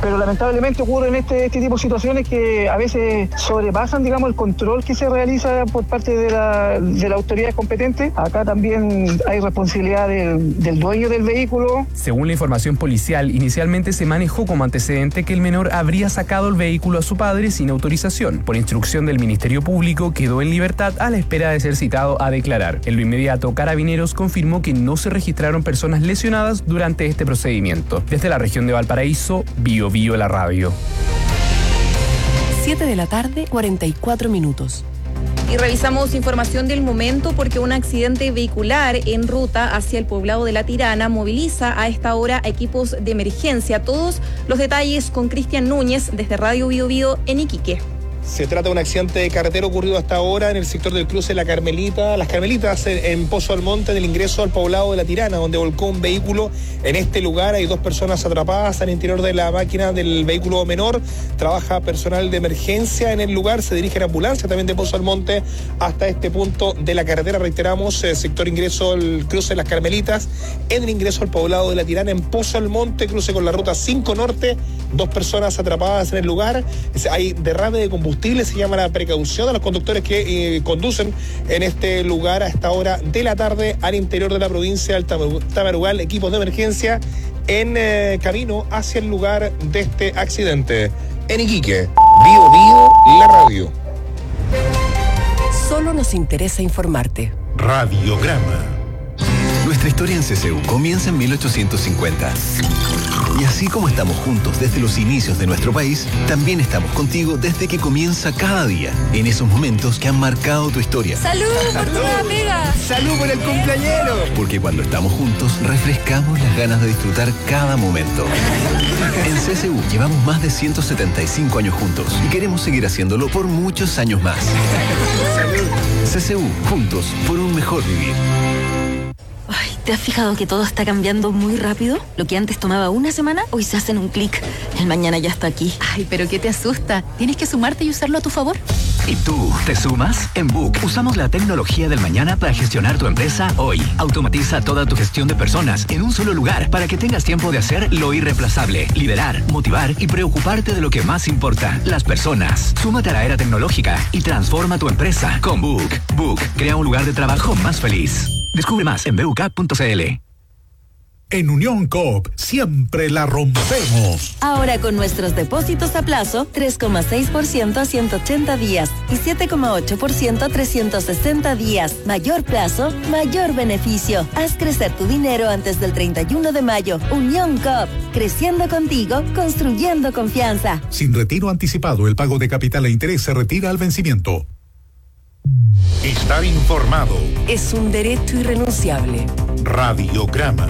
pero lamentablemente ocurren este, este tipo de situaciones que a veces sobrepasan, digamos, el control que se realiza por parte de la, de la autoridad competente. Acá también hay responsabilidad del, del dueño del vehículo. Según la información policial, inicialmente se manejó como antecedente que el menor habría sacado el vehículo a su padre sin autorización. Por instrucción del Ministerio Público, quedó en libertad a la espera de ser citado a declarar. En lo inmediato, Carabineros confirmó que no se registraron personas lesionadas durante este procedimiento. Desde la región de Valparaíso, Bio Bio la radio. siete de la tarde, cuarenta y cuatro minutos. Y revisamos información del momento porque un accidente vehicular en ruta hacia el poblado de La Tirana moviliza a esta hora a equipos de emergencia. Todos los detalles con Cristian Núñez desde Radio Bio Bio en Iquique. Se trata de un accidente de carretera ocurrido hasta ahora en el sector del cruce La Carmelita, Las Carmelitas, en Pozo Almonte, en el ingreso al poblado de La Tirana, donde volcó un vehículo. En este lugar hay dos personas atrapadas al interior de la máquina del vehículo menor. Trabaja personal de emergencia en el lugar, se dirige en ambulancia también de Pozo Almonte hasta este punto de la carretera. Reiteramos, eh, sector ingreso al cruce Las Carmelitas, en el ingreso al poblado de La Tirana, en Pozo Almonte, cruce con la ruta cinco Norte. Dos personas atrapadas en el lugar. Hay derrame de combustible. Se llama la precaución a los conductores que eh, conducen en este lugar a esta hora de la tarde al interior de la provincia del Tamarugal. Equipos de emergencia en eh, camino hacia el lugar de este accidente. En Iquique, Bio Bio, la radio. Solo nos interesa informarte. Radiograma. Nuestra historia en C C U comienza en mil ochocientos cincuenta. Y así como estamos juntos desde los inicios de nuestro país, también estamos contigo desde que comienza cada día, en esos momentos que han marcado tu historia. ¡Salud por tu nueva pega! ¡Salud por el cumpleañero! Porque cuando estamos juntos, refrescamos las ganas de disfrutar cada momento. En C C U llevamos más de ciento setenta y cinco años juntos y queremos seguir haciéndolo por muchos años más. ¡Salud! C C U, juntos por un mejor vivir. Ay, ¿te has fijado que todo está cambiando muy rápido? Lo que antes tomaba una semana, hoy se hace en un clic. El mañana ya está aquí. Ay, pero ¿qué te asusta? Tienes que sumarte y usarlo a tu favor. ¿Y tú, te sumas? En Book usamos la tecnología del mañana para gestionar tu empresa hoy. Automatiza toda tu gestión de personas en un solo lugar para que tengas tiempo de hacer lo irreemplazable, liderar, motivar y preocuparte de lo que más importa, las personas. Súmate a la era tecnológica y transforma tu empresa con Book. Book crea un lugar de trabajo más feliz. Descubre más en b u k punto c l. En Unión Coop siempre la rompemos. Ahora con nuestros depósitos a plazo, tres coma seis por ciento a ciento ochenta días y siete coma ocho por ciento a trescientos sesenta días. Mayor plazo, mayor beneficio. Haz crecer tu dinero antes del treinta y uno de mayo. Unión Coop, creciendo contigo, construyendo confianza. Sin retiro anticipado, el pago de capital e interés se retira al vencimiento. Estar informado es un derecho irrenunciable. Radiograma.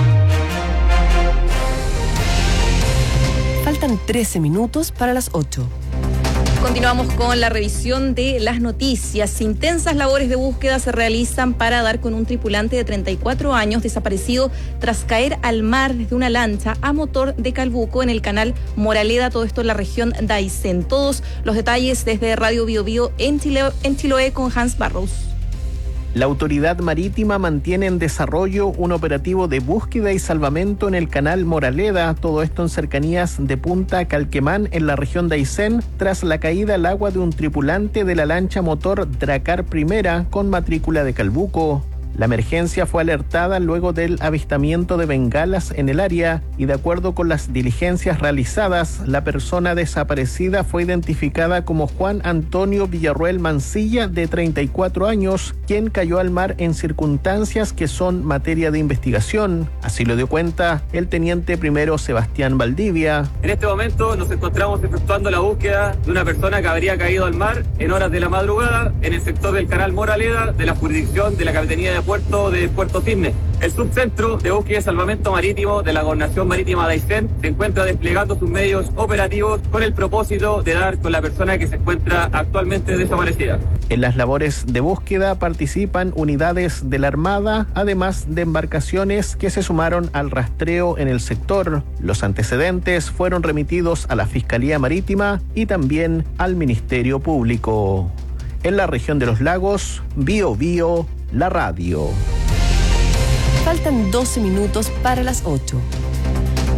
Faltan trece minutos para las ocho. Continuamos con la revisión de las noticias. Intensas labores de búsqueda se realizan para dar con un tripulante de treinta y cuatro años desaparecido tras caer al mar desde una lancha a motor de Calbuco en el canal Moraleda, todo esto en la región de Aysén. Todos los detalles desde Radio Bio Bio en, Chile, en Chiloé con Hans Barros. La autoridad marítima mantiene en desarrollo un operativo de búsqueda y salvamento en el canal Moraleda, todo esto en cercanías de Punta Calquemán, en la región de Aysén, tras la caída al agua de un tripulante de la lancha motor Dracar Primera con matrícula de Calbuco. La emergencia fue alertada luego del avistamiento de bengalas en el área y, de acuerdo con las diligencias realizadas, la persona desaparecida fue identificada como Juan Antonio Villarroel Mancilla, de treinta y cuatro años, quien cayó al mar en circunstancias que son materia de investigación. Así lo dio cuenta el teniente primero Sebastián Valdivia. En este momento nos encontramos efectuando la búsqueda de una persona que habría caído al mar en horas de la madrugada en el sector del canal Moraleda de la jurisdicción de la Capitanía de Puerto de Puerto Cisne. El subcentro de búsqueda y salvamento marítimo de la Gobernación Marítima de Aysén se encuentra desplegando sus medios operativos con el propósito de dar con la persona que se encuentra actualmente desaparecida. En las labores de búsqueda participan unidades de la Armada, además de embarcaciones que se sumaron al rastreo en el sector. Los antecedentes fueron remitidos a la Fiscalía Marítima y también al Ministerio Público. En la región de los lagos, Bio Bio, la radio. Faltan doce minutos para las ocho.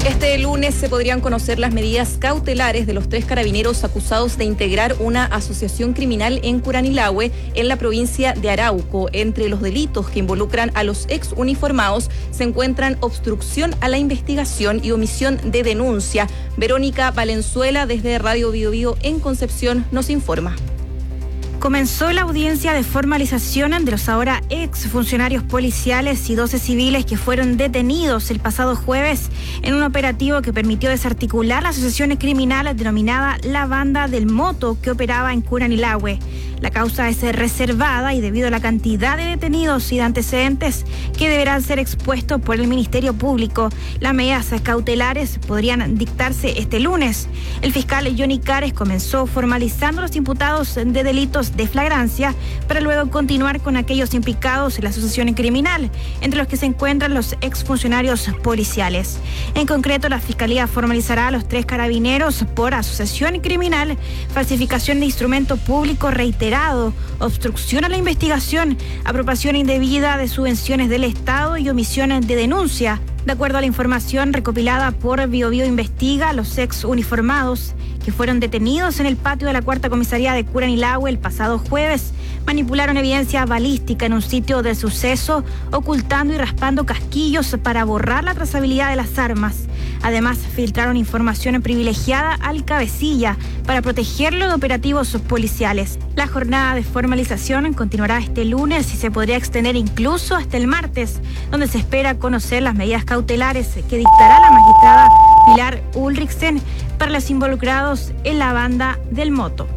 Este lunes se podrían conocer las medidas cautelares de los tres carabineros acusados de integrar una asociación criminal en Curanilahue, en la provincia de Arauco. Entre los delitos que involucran a los ex uniformados se encuentran obstrucción a la investigación y omisión de denuncia. Verónica Valenzuela, desde Radio Bio Bio en Concepción, nos informa. Comenzó la audiencia de formalización de los ahora ex funcionarios policiales y doce civiles que fueron detenidos el pasado jueves en un operativo que permitió desarticular la asociación criminal denominada La Banda del Moto, que operaba en Curanilahue. La causa es reservada y debido a la cantidad de detenidos y de antecedentes que deberán ser expuestos por el Ministerio Público, las medidas cautelares podrían dictarse este lunes. El fiscal Johnny Cares comenzó formalizando a los imputados de delitos de flagrancia para luego continuar con aquellos implicados en la asociación criminal, entre los que se encuentran los exfuncionarios policiales. En concreto, la Fiscalía formalizará a los tres carabineros por asociación criminal, falsificación de instrumento público reiterado, obstrucción a la investigación, apropiación indebida de subvenciones del Estado y omisiones de denuncia. De acuerdo a la información recopilada por Bio Bio Investiga, los ex uniformados que fueron detenidos en el patio de la Cuarta Comisaría de Curanilahue el pasado jueves manipularon evidencia balística en un sitio del suceso, ocultando y raspando casquillos para borrar la trazabilidad de las armas. Además, filtraron información privilegiada al cabecilla para protegerlo de operativos policiales. La jornada de formalización continuará este lunes y se podría extender incluso hasta el martes, donde se espera conocer las medidas cautelares que dictará la magistrada Pilar Ulrichsen para los involucrados en la Banda del Moto.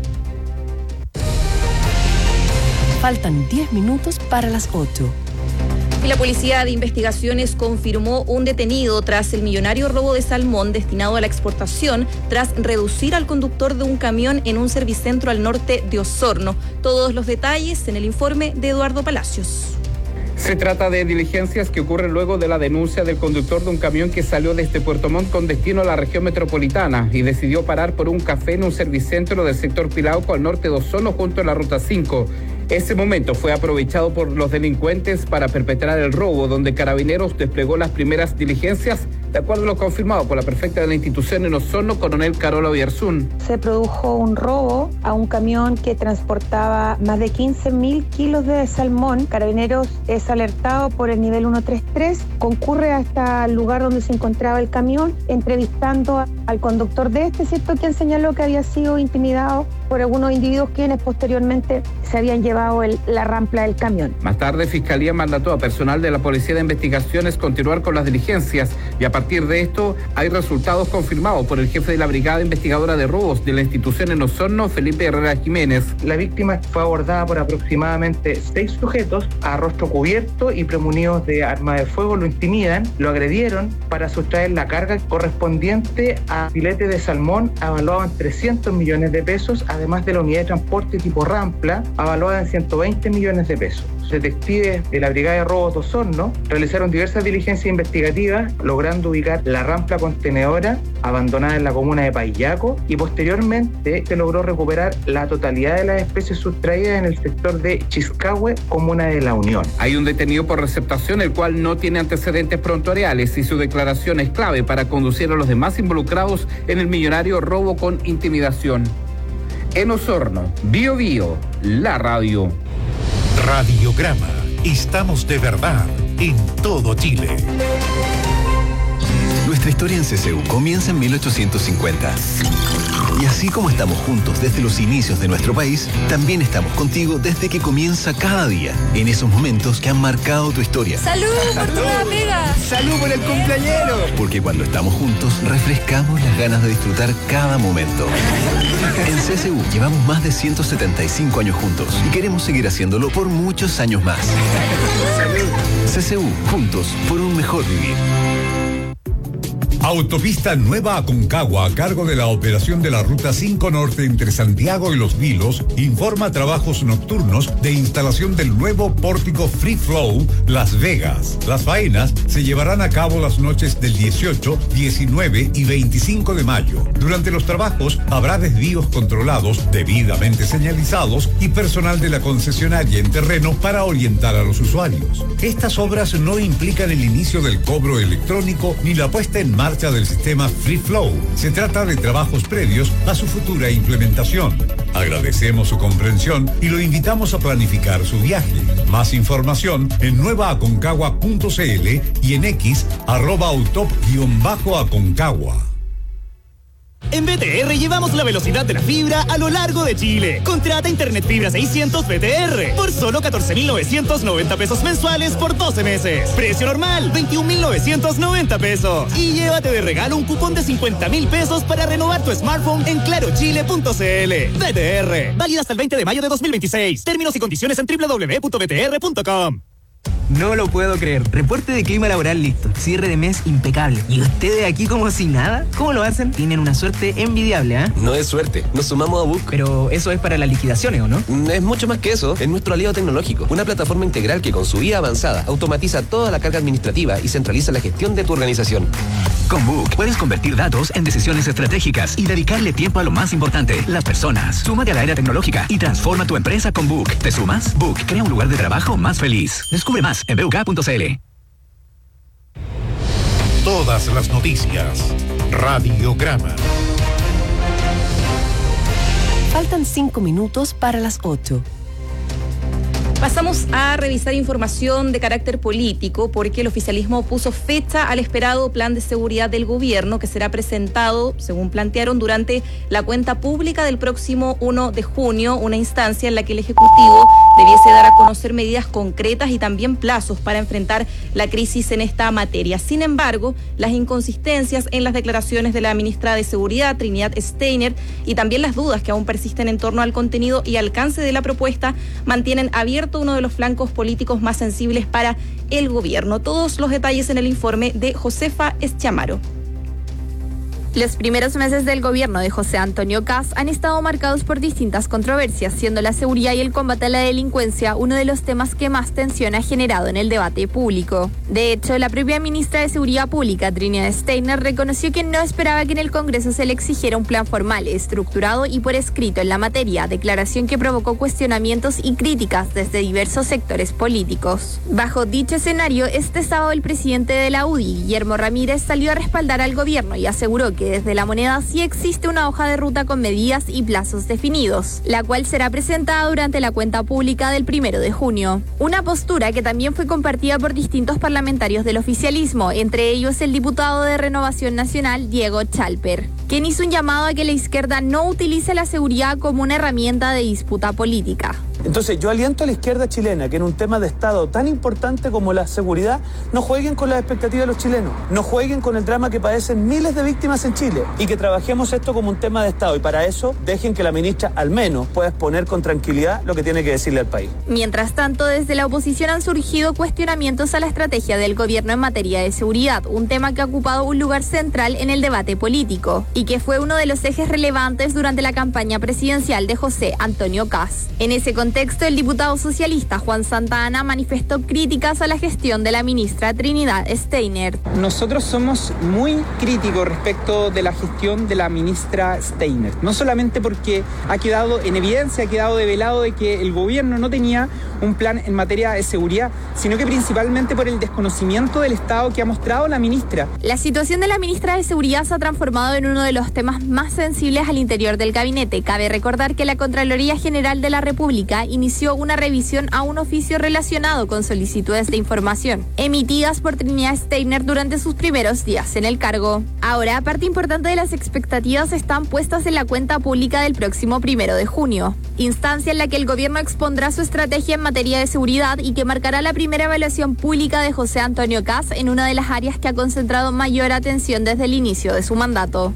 Faltan diez minutos para las ocho. Y la Policía de Investigaciones confirmó un detenido tras el millonario robo de salmón destinado a la exportación, tras reducir al conductor de un camión en un servicentro al norte de Osorno. Todos los detalles en el informe de Eduardo Palacios. Se trata de diligencias que ocurren luego de la denuncia del conductor de un camión que salió desde Puerto Montt con destino a la región metropolitana y decidió parar por un café en un servicentro del sector Pilauco al norte de Osorno junto a la ruta cinco. Ese momento fue aprovechado por los delincuentes para perpetrar el robo, donde Carabineros desplegó las primeras diligencias, de acuerdo a lo confirmado por la prefecta de la institución en Osorno, coronel Carola Oyarzún. Se produjo un robo a un camión que transportaba más de quince mil kilos de salmón. Carabineros es alertado por el nivel ciento treinta y tres, concurre hasta el lugar donde se encontraba el camión, entrevistando al conductor de este, ¿cierto?, quien señaló que había sido intimidado por algunos individuos quienes posteriormente se habían llevado el, la rampla del camión. Más tarde, Fiscalía mandató a personal de la Policía de Investigaciones continuar con las diligencias y a partir de esto hay resultados confirmados por el jefe de la Brigada Investigadora de Robos de la institución en Osorno, Felipe Herrera Jiménez. La víctima fue abordada por aproximadamente seis sujetos a rostro cubierto y premunidos de arma de fuego, lo intimidan, lo agredieron para sustraer la carga correspondiente a filete de salmón avaluado en trescientos millones de pesos, además de la unidad de transporte tipo Rampla, avaluada en ciento veinte millones de pesos. Detectives de la Brigada de Robos de Osorno realizaron diversas diligencias investigativas, logrando ubicar la rampla contenedora abandonada en la comuna de Paillaco y posteriormente se logró recuperar la totalidad de las especies sustraídas en el sector de Chiscahue, comuna de La Unión. Hay un detenido por receptación, el cual no tiene antecedentes prontuariales y su declaración es clave para conducir a los demás involucrados en el millonario robo con intimidación. En Osorno, Bio Bio, la radio. Radiograma. Estamos de verdad en todo Chile. Nuestra historia en C C U comienza en mil ochocientos cincuenta. Y así como estamos juntos desde los inicios de nuestro país, también estamos contigo desde que comienza cada día, en esos momentos que han marcado tu historia. ¡Salud por tu nueva pega! ¡Salud por el cumpleañero! Porque cuando estamos juntos, refrescamos las ganas de disfrutar cada momento. En C C U llevamos más de ciento setenta y cinco años juntos y queremos seguir haciéndolo por muchos años más. C C U, juntos por un mejor vivir. Autopista Nueva Aconcagua, a cargo de la operación de la Ruta cinco Norte entre Santiago y Los Vilos, informa trabajos nocturnos de instalación del nuevo pórtico Free Flow Las Vegas. Las faenas se llevarán a cabo las noches del dieciocho, diecinueve y veinticinco de mayo. Durante los trabajos habrá desvíos controlados, debidamente señalizados y personal de la concesionaria en terreno para orientar a los usuarios. Estas obras no implican el inicio del cobro electrónico ni la puesta en marcha marcha del sistema Free Flow. Se trata de trabajos previos a su futura implementación. Agradecemos su comprensión y lo invitamos a planificar su viaje. Más información en nueva aconcagua punto c l y en X arroba autop-aconcagua. En B T R llevamos la velocidad de la fibra a lo largo de Chile. Contrata Internet Fibra seiscientos B T R por solo catorce mil novecientos noventa pesos mensuales por doce meses. Precio normal, veintiún mil novecientos noventa pesos. Y llévate de regalo un cupón de cincuenta mil pesos para renovar tu smartphone en claro chile punto c l. B T R, válida hasta el veinte de mayo de dos mil veintiséis. Términos y condiciones en doble u doble u doble u punto b t r punto com. No lo puedo creer. Reporte de clima laboral listo. Cierre de mes impecable. ¿Y ustedes aquí como si nada? ¿Cómo lo hacen? Tienen una suerte envidiable, ¿ah? ¿eh? No es suerte. Nos sumamos a Book. Pero eso es para las liquidaciones, ¿o no? Es mucho más que eso. Es nuestro aliado tecnológico. Una plataforma integral que con su I A avanzada automatiza toda la carga administrativa y centraliza la gestión de tu organización. Con Book puedes convertir datos en decisiones estratégicas y dedicarle tiempo a lo más importante, las personas. Súmate a la era tecnológica y transforma tu empresa con Book. ¿Te sumas? Book crea un lugar de trabajo más feliz. Descubre más en b u k punto c l. Todas las noticias. Radiograma. Faltan cinco minutos para las ocho. Pasamos a revisar información de carácter político porque el oficialismo puso fecha al esperado plan de seguridad del gobierno que será presentado, según plantearon, durante la cuenta pública del próximo uno de junio, una instancia en la que el Ejecutivo debiese dar a conocer medidas concretas y también plazos para enfrentar la crisis en esta materia. Sin embargo, las inconsistencias en las declaraciones de la ministra de Seguridad, Trinidad Steiner, y también las dudas que aún persisten en torno al contenido y alcance de la propuesta mantienen abierto uno de los flancos políticos más sensibles para el gobierno. Todos los detalles en el informe de Josefa Eschamaro. Los primeros meses del gobierno de José Antonio Kast han estado marcados por distintas controversias, siendo la seguridad y el combate a la delincuencia uno de los temas que más tensión ha generado en el debate público. De hecho, la propia ministra de Seguridad Pública, Trinidad Steiner, reconoció que no esperaba que en el Congreso se le exigiera un plan formal, estructurado y por escrito en la materia, declaración que provocó cuestionamientos y críticas desde diversos sectores políticos. Bajo dicho escenario, este sábado el presidente de la U D I, Guillermo Ramírez, salió a respaldar al gobierno y aseguró que desde la moneda sí existe una hoja de ruta con medidas y plazos definidos, la cual será presentada durante la cuenta pública del primero de junio. Una postura que también fue compartida por distintos parlamentarios del oficialismo, entre ellos el diputado de Renovación Nacional, Diego Chalper, quien hizo un llamado a que la izquierda no utilice la seguridad como una herramienta de disputa política. Entonces yo aliento a la izquierda chilena que en un tema de Estado tan importante como la seguridad no jueguen con las expectativas de los chilenos, no jueguen con el drama que padecen miles de víctimas en Chile y que trabajemos esto como un tema de Estado y para eso dejen que la ministra al menos pueda exponer con tranquilidad lo que tiene que decirle al país. Mientras tanto, desde la oposición han surgido cuestionamientos a la estrategia del gobierno en materia de seguridad, un tema que ha ocupado un lugar central en el debate político y que fue uno de los ejes relevantes durante la campaña presidencial de José Antonio Kast. En ese contexto, contexto, el diputado socialista Juan Santana manifestó críticas a la gestión de la ministra Trinidad Steiner. Nosotros somos muy críticos respecto de la gestión de la ministra Steiner, no solamente porque ha quedado en evidencia, ha quedado develado de que el gobierno no tenía un plan en materia de seguridad, sino que principalmente por el desconocimiento del Estado que ha mostrado la ministra. La situación de la ministra de Seguridad se ha transformado en uno de los temas más sensibles al interior del gabinete. Cabe recordar que la Contraloría General de la República inició una revisión a un oficio relacionado con solicitudes de información emitidas por Trinidad Steiner durante sus primeros días en el cargo. Ahora, parte importante de las expectativas están puestas en la cuenta pública del próximo primero de junio, instancia en la que el gobierno expondrá su estrategia en materia de seguridad y que marcará la primera evaluación pública de José Antonio Kast en una de las áreas que ha concentrado mayor atención desde el inicio de su mandato.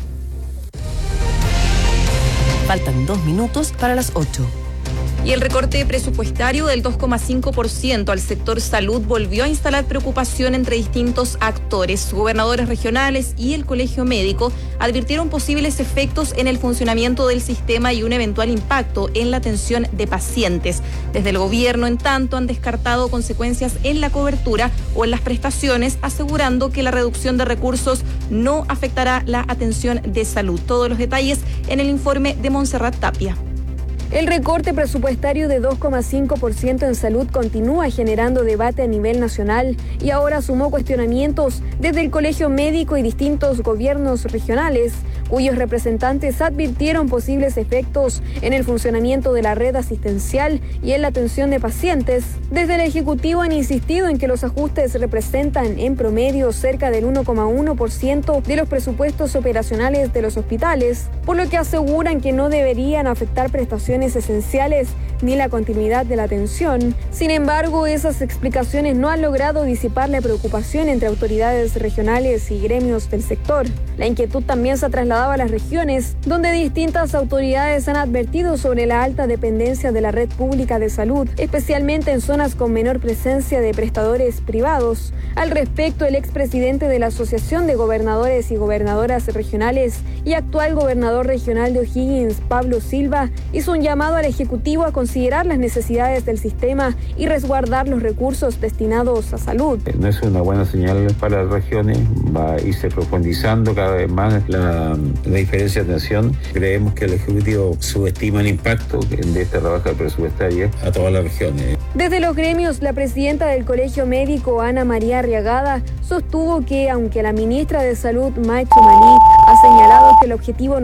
Faltan dos minutos para las ocho. Y el recorte presupuestario del dos coma cinco por ciento al sector salud volvió a instalar preocupación entre distintos actores. Gobernadores regionales y el Colegio Médico advirtieron posibles efectos en el funcionamiento del sistema y un eventual impacto en la atención de pacientes. Desde el gobierno, en tanto, han descartado consecuencias en la cobertura o en las prestaciones, asegurando que la reducción de recursos no afectará la atención de salud. Todos los detalles en el informe de Montserrat Tapia. El recorte presupuestario de dos coma cinco por ciento en salud continúa generando debate a nivel nacional y ahora sumó cuestionamientos desde el Colegio Médico y distintos gobiernos regionales, cuyos representantes advirtieron posibles efectos en el funcionamiento de la red asistencial y en la atención de pacientes. Desde el Ejecutivo han insistido en que los ajustes representan en promedio cerca del uno coma uno por ciento de los presupuestos operacionales de los hospitales, por lo que aseguran que no deberían afectar prestaciones esenciales ni la continuidad de la atención. Sin embargo, esas explicaciones no han logrado disipar la preocupación entre autoridades regionales y gremios del sector. La inquietud también se ha trasladado a las regiones, donde distintas autoridades han advertido sobre la alta dependencia de la red pública de salud, especialmente en zonas con menor presencia de prestadores privados. Al respecto, el expresidente de la Asociación de Gobernadores y Gobernadoras Regionales y actual gobernador regional de O'Higgins, Pablo Silva, hizo un llamado al Ejecutivo a considerar las necesidades del sistema y resguardar los recursos destinados a salud. No es una buena señal para las regiones, va a irse profundizando cada vez más la, la diferencia de atención. Creemos que el Ejecutivo subestima el impacto de esta rebaja presupuestaria a todas las regiones. Desde los gremios, la presidenta del Colegio Médico, Ana María Arriagada, sostuvo que aunque la ministra de Salud, Maicho Maní, ha señalado que el objetivo no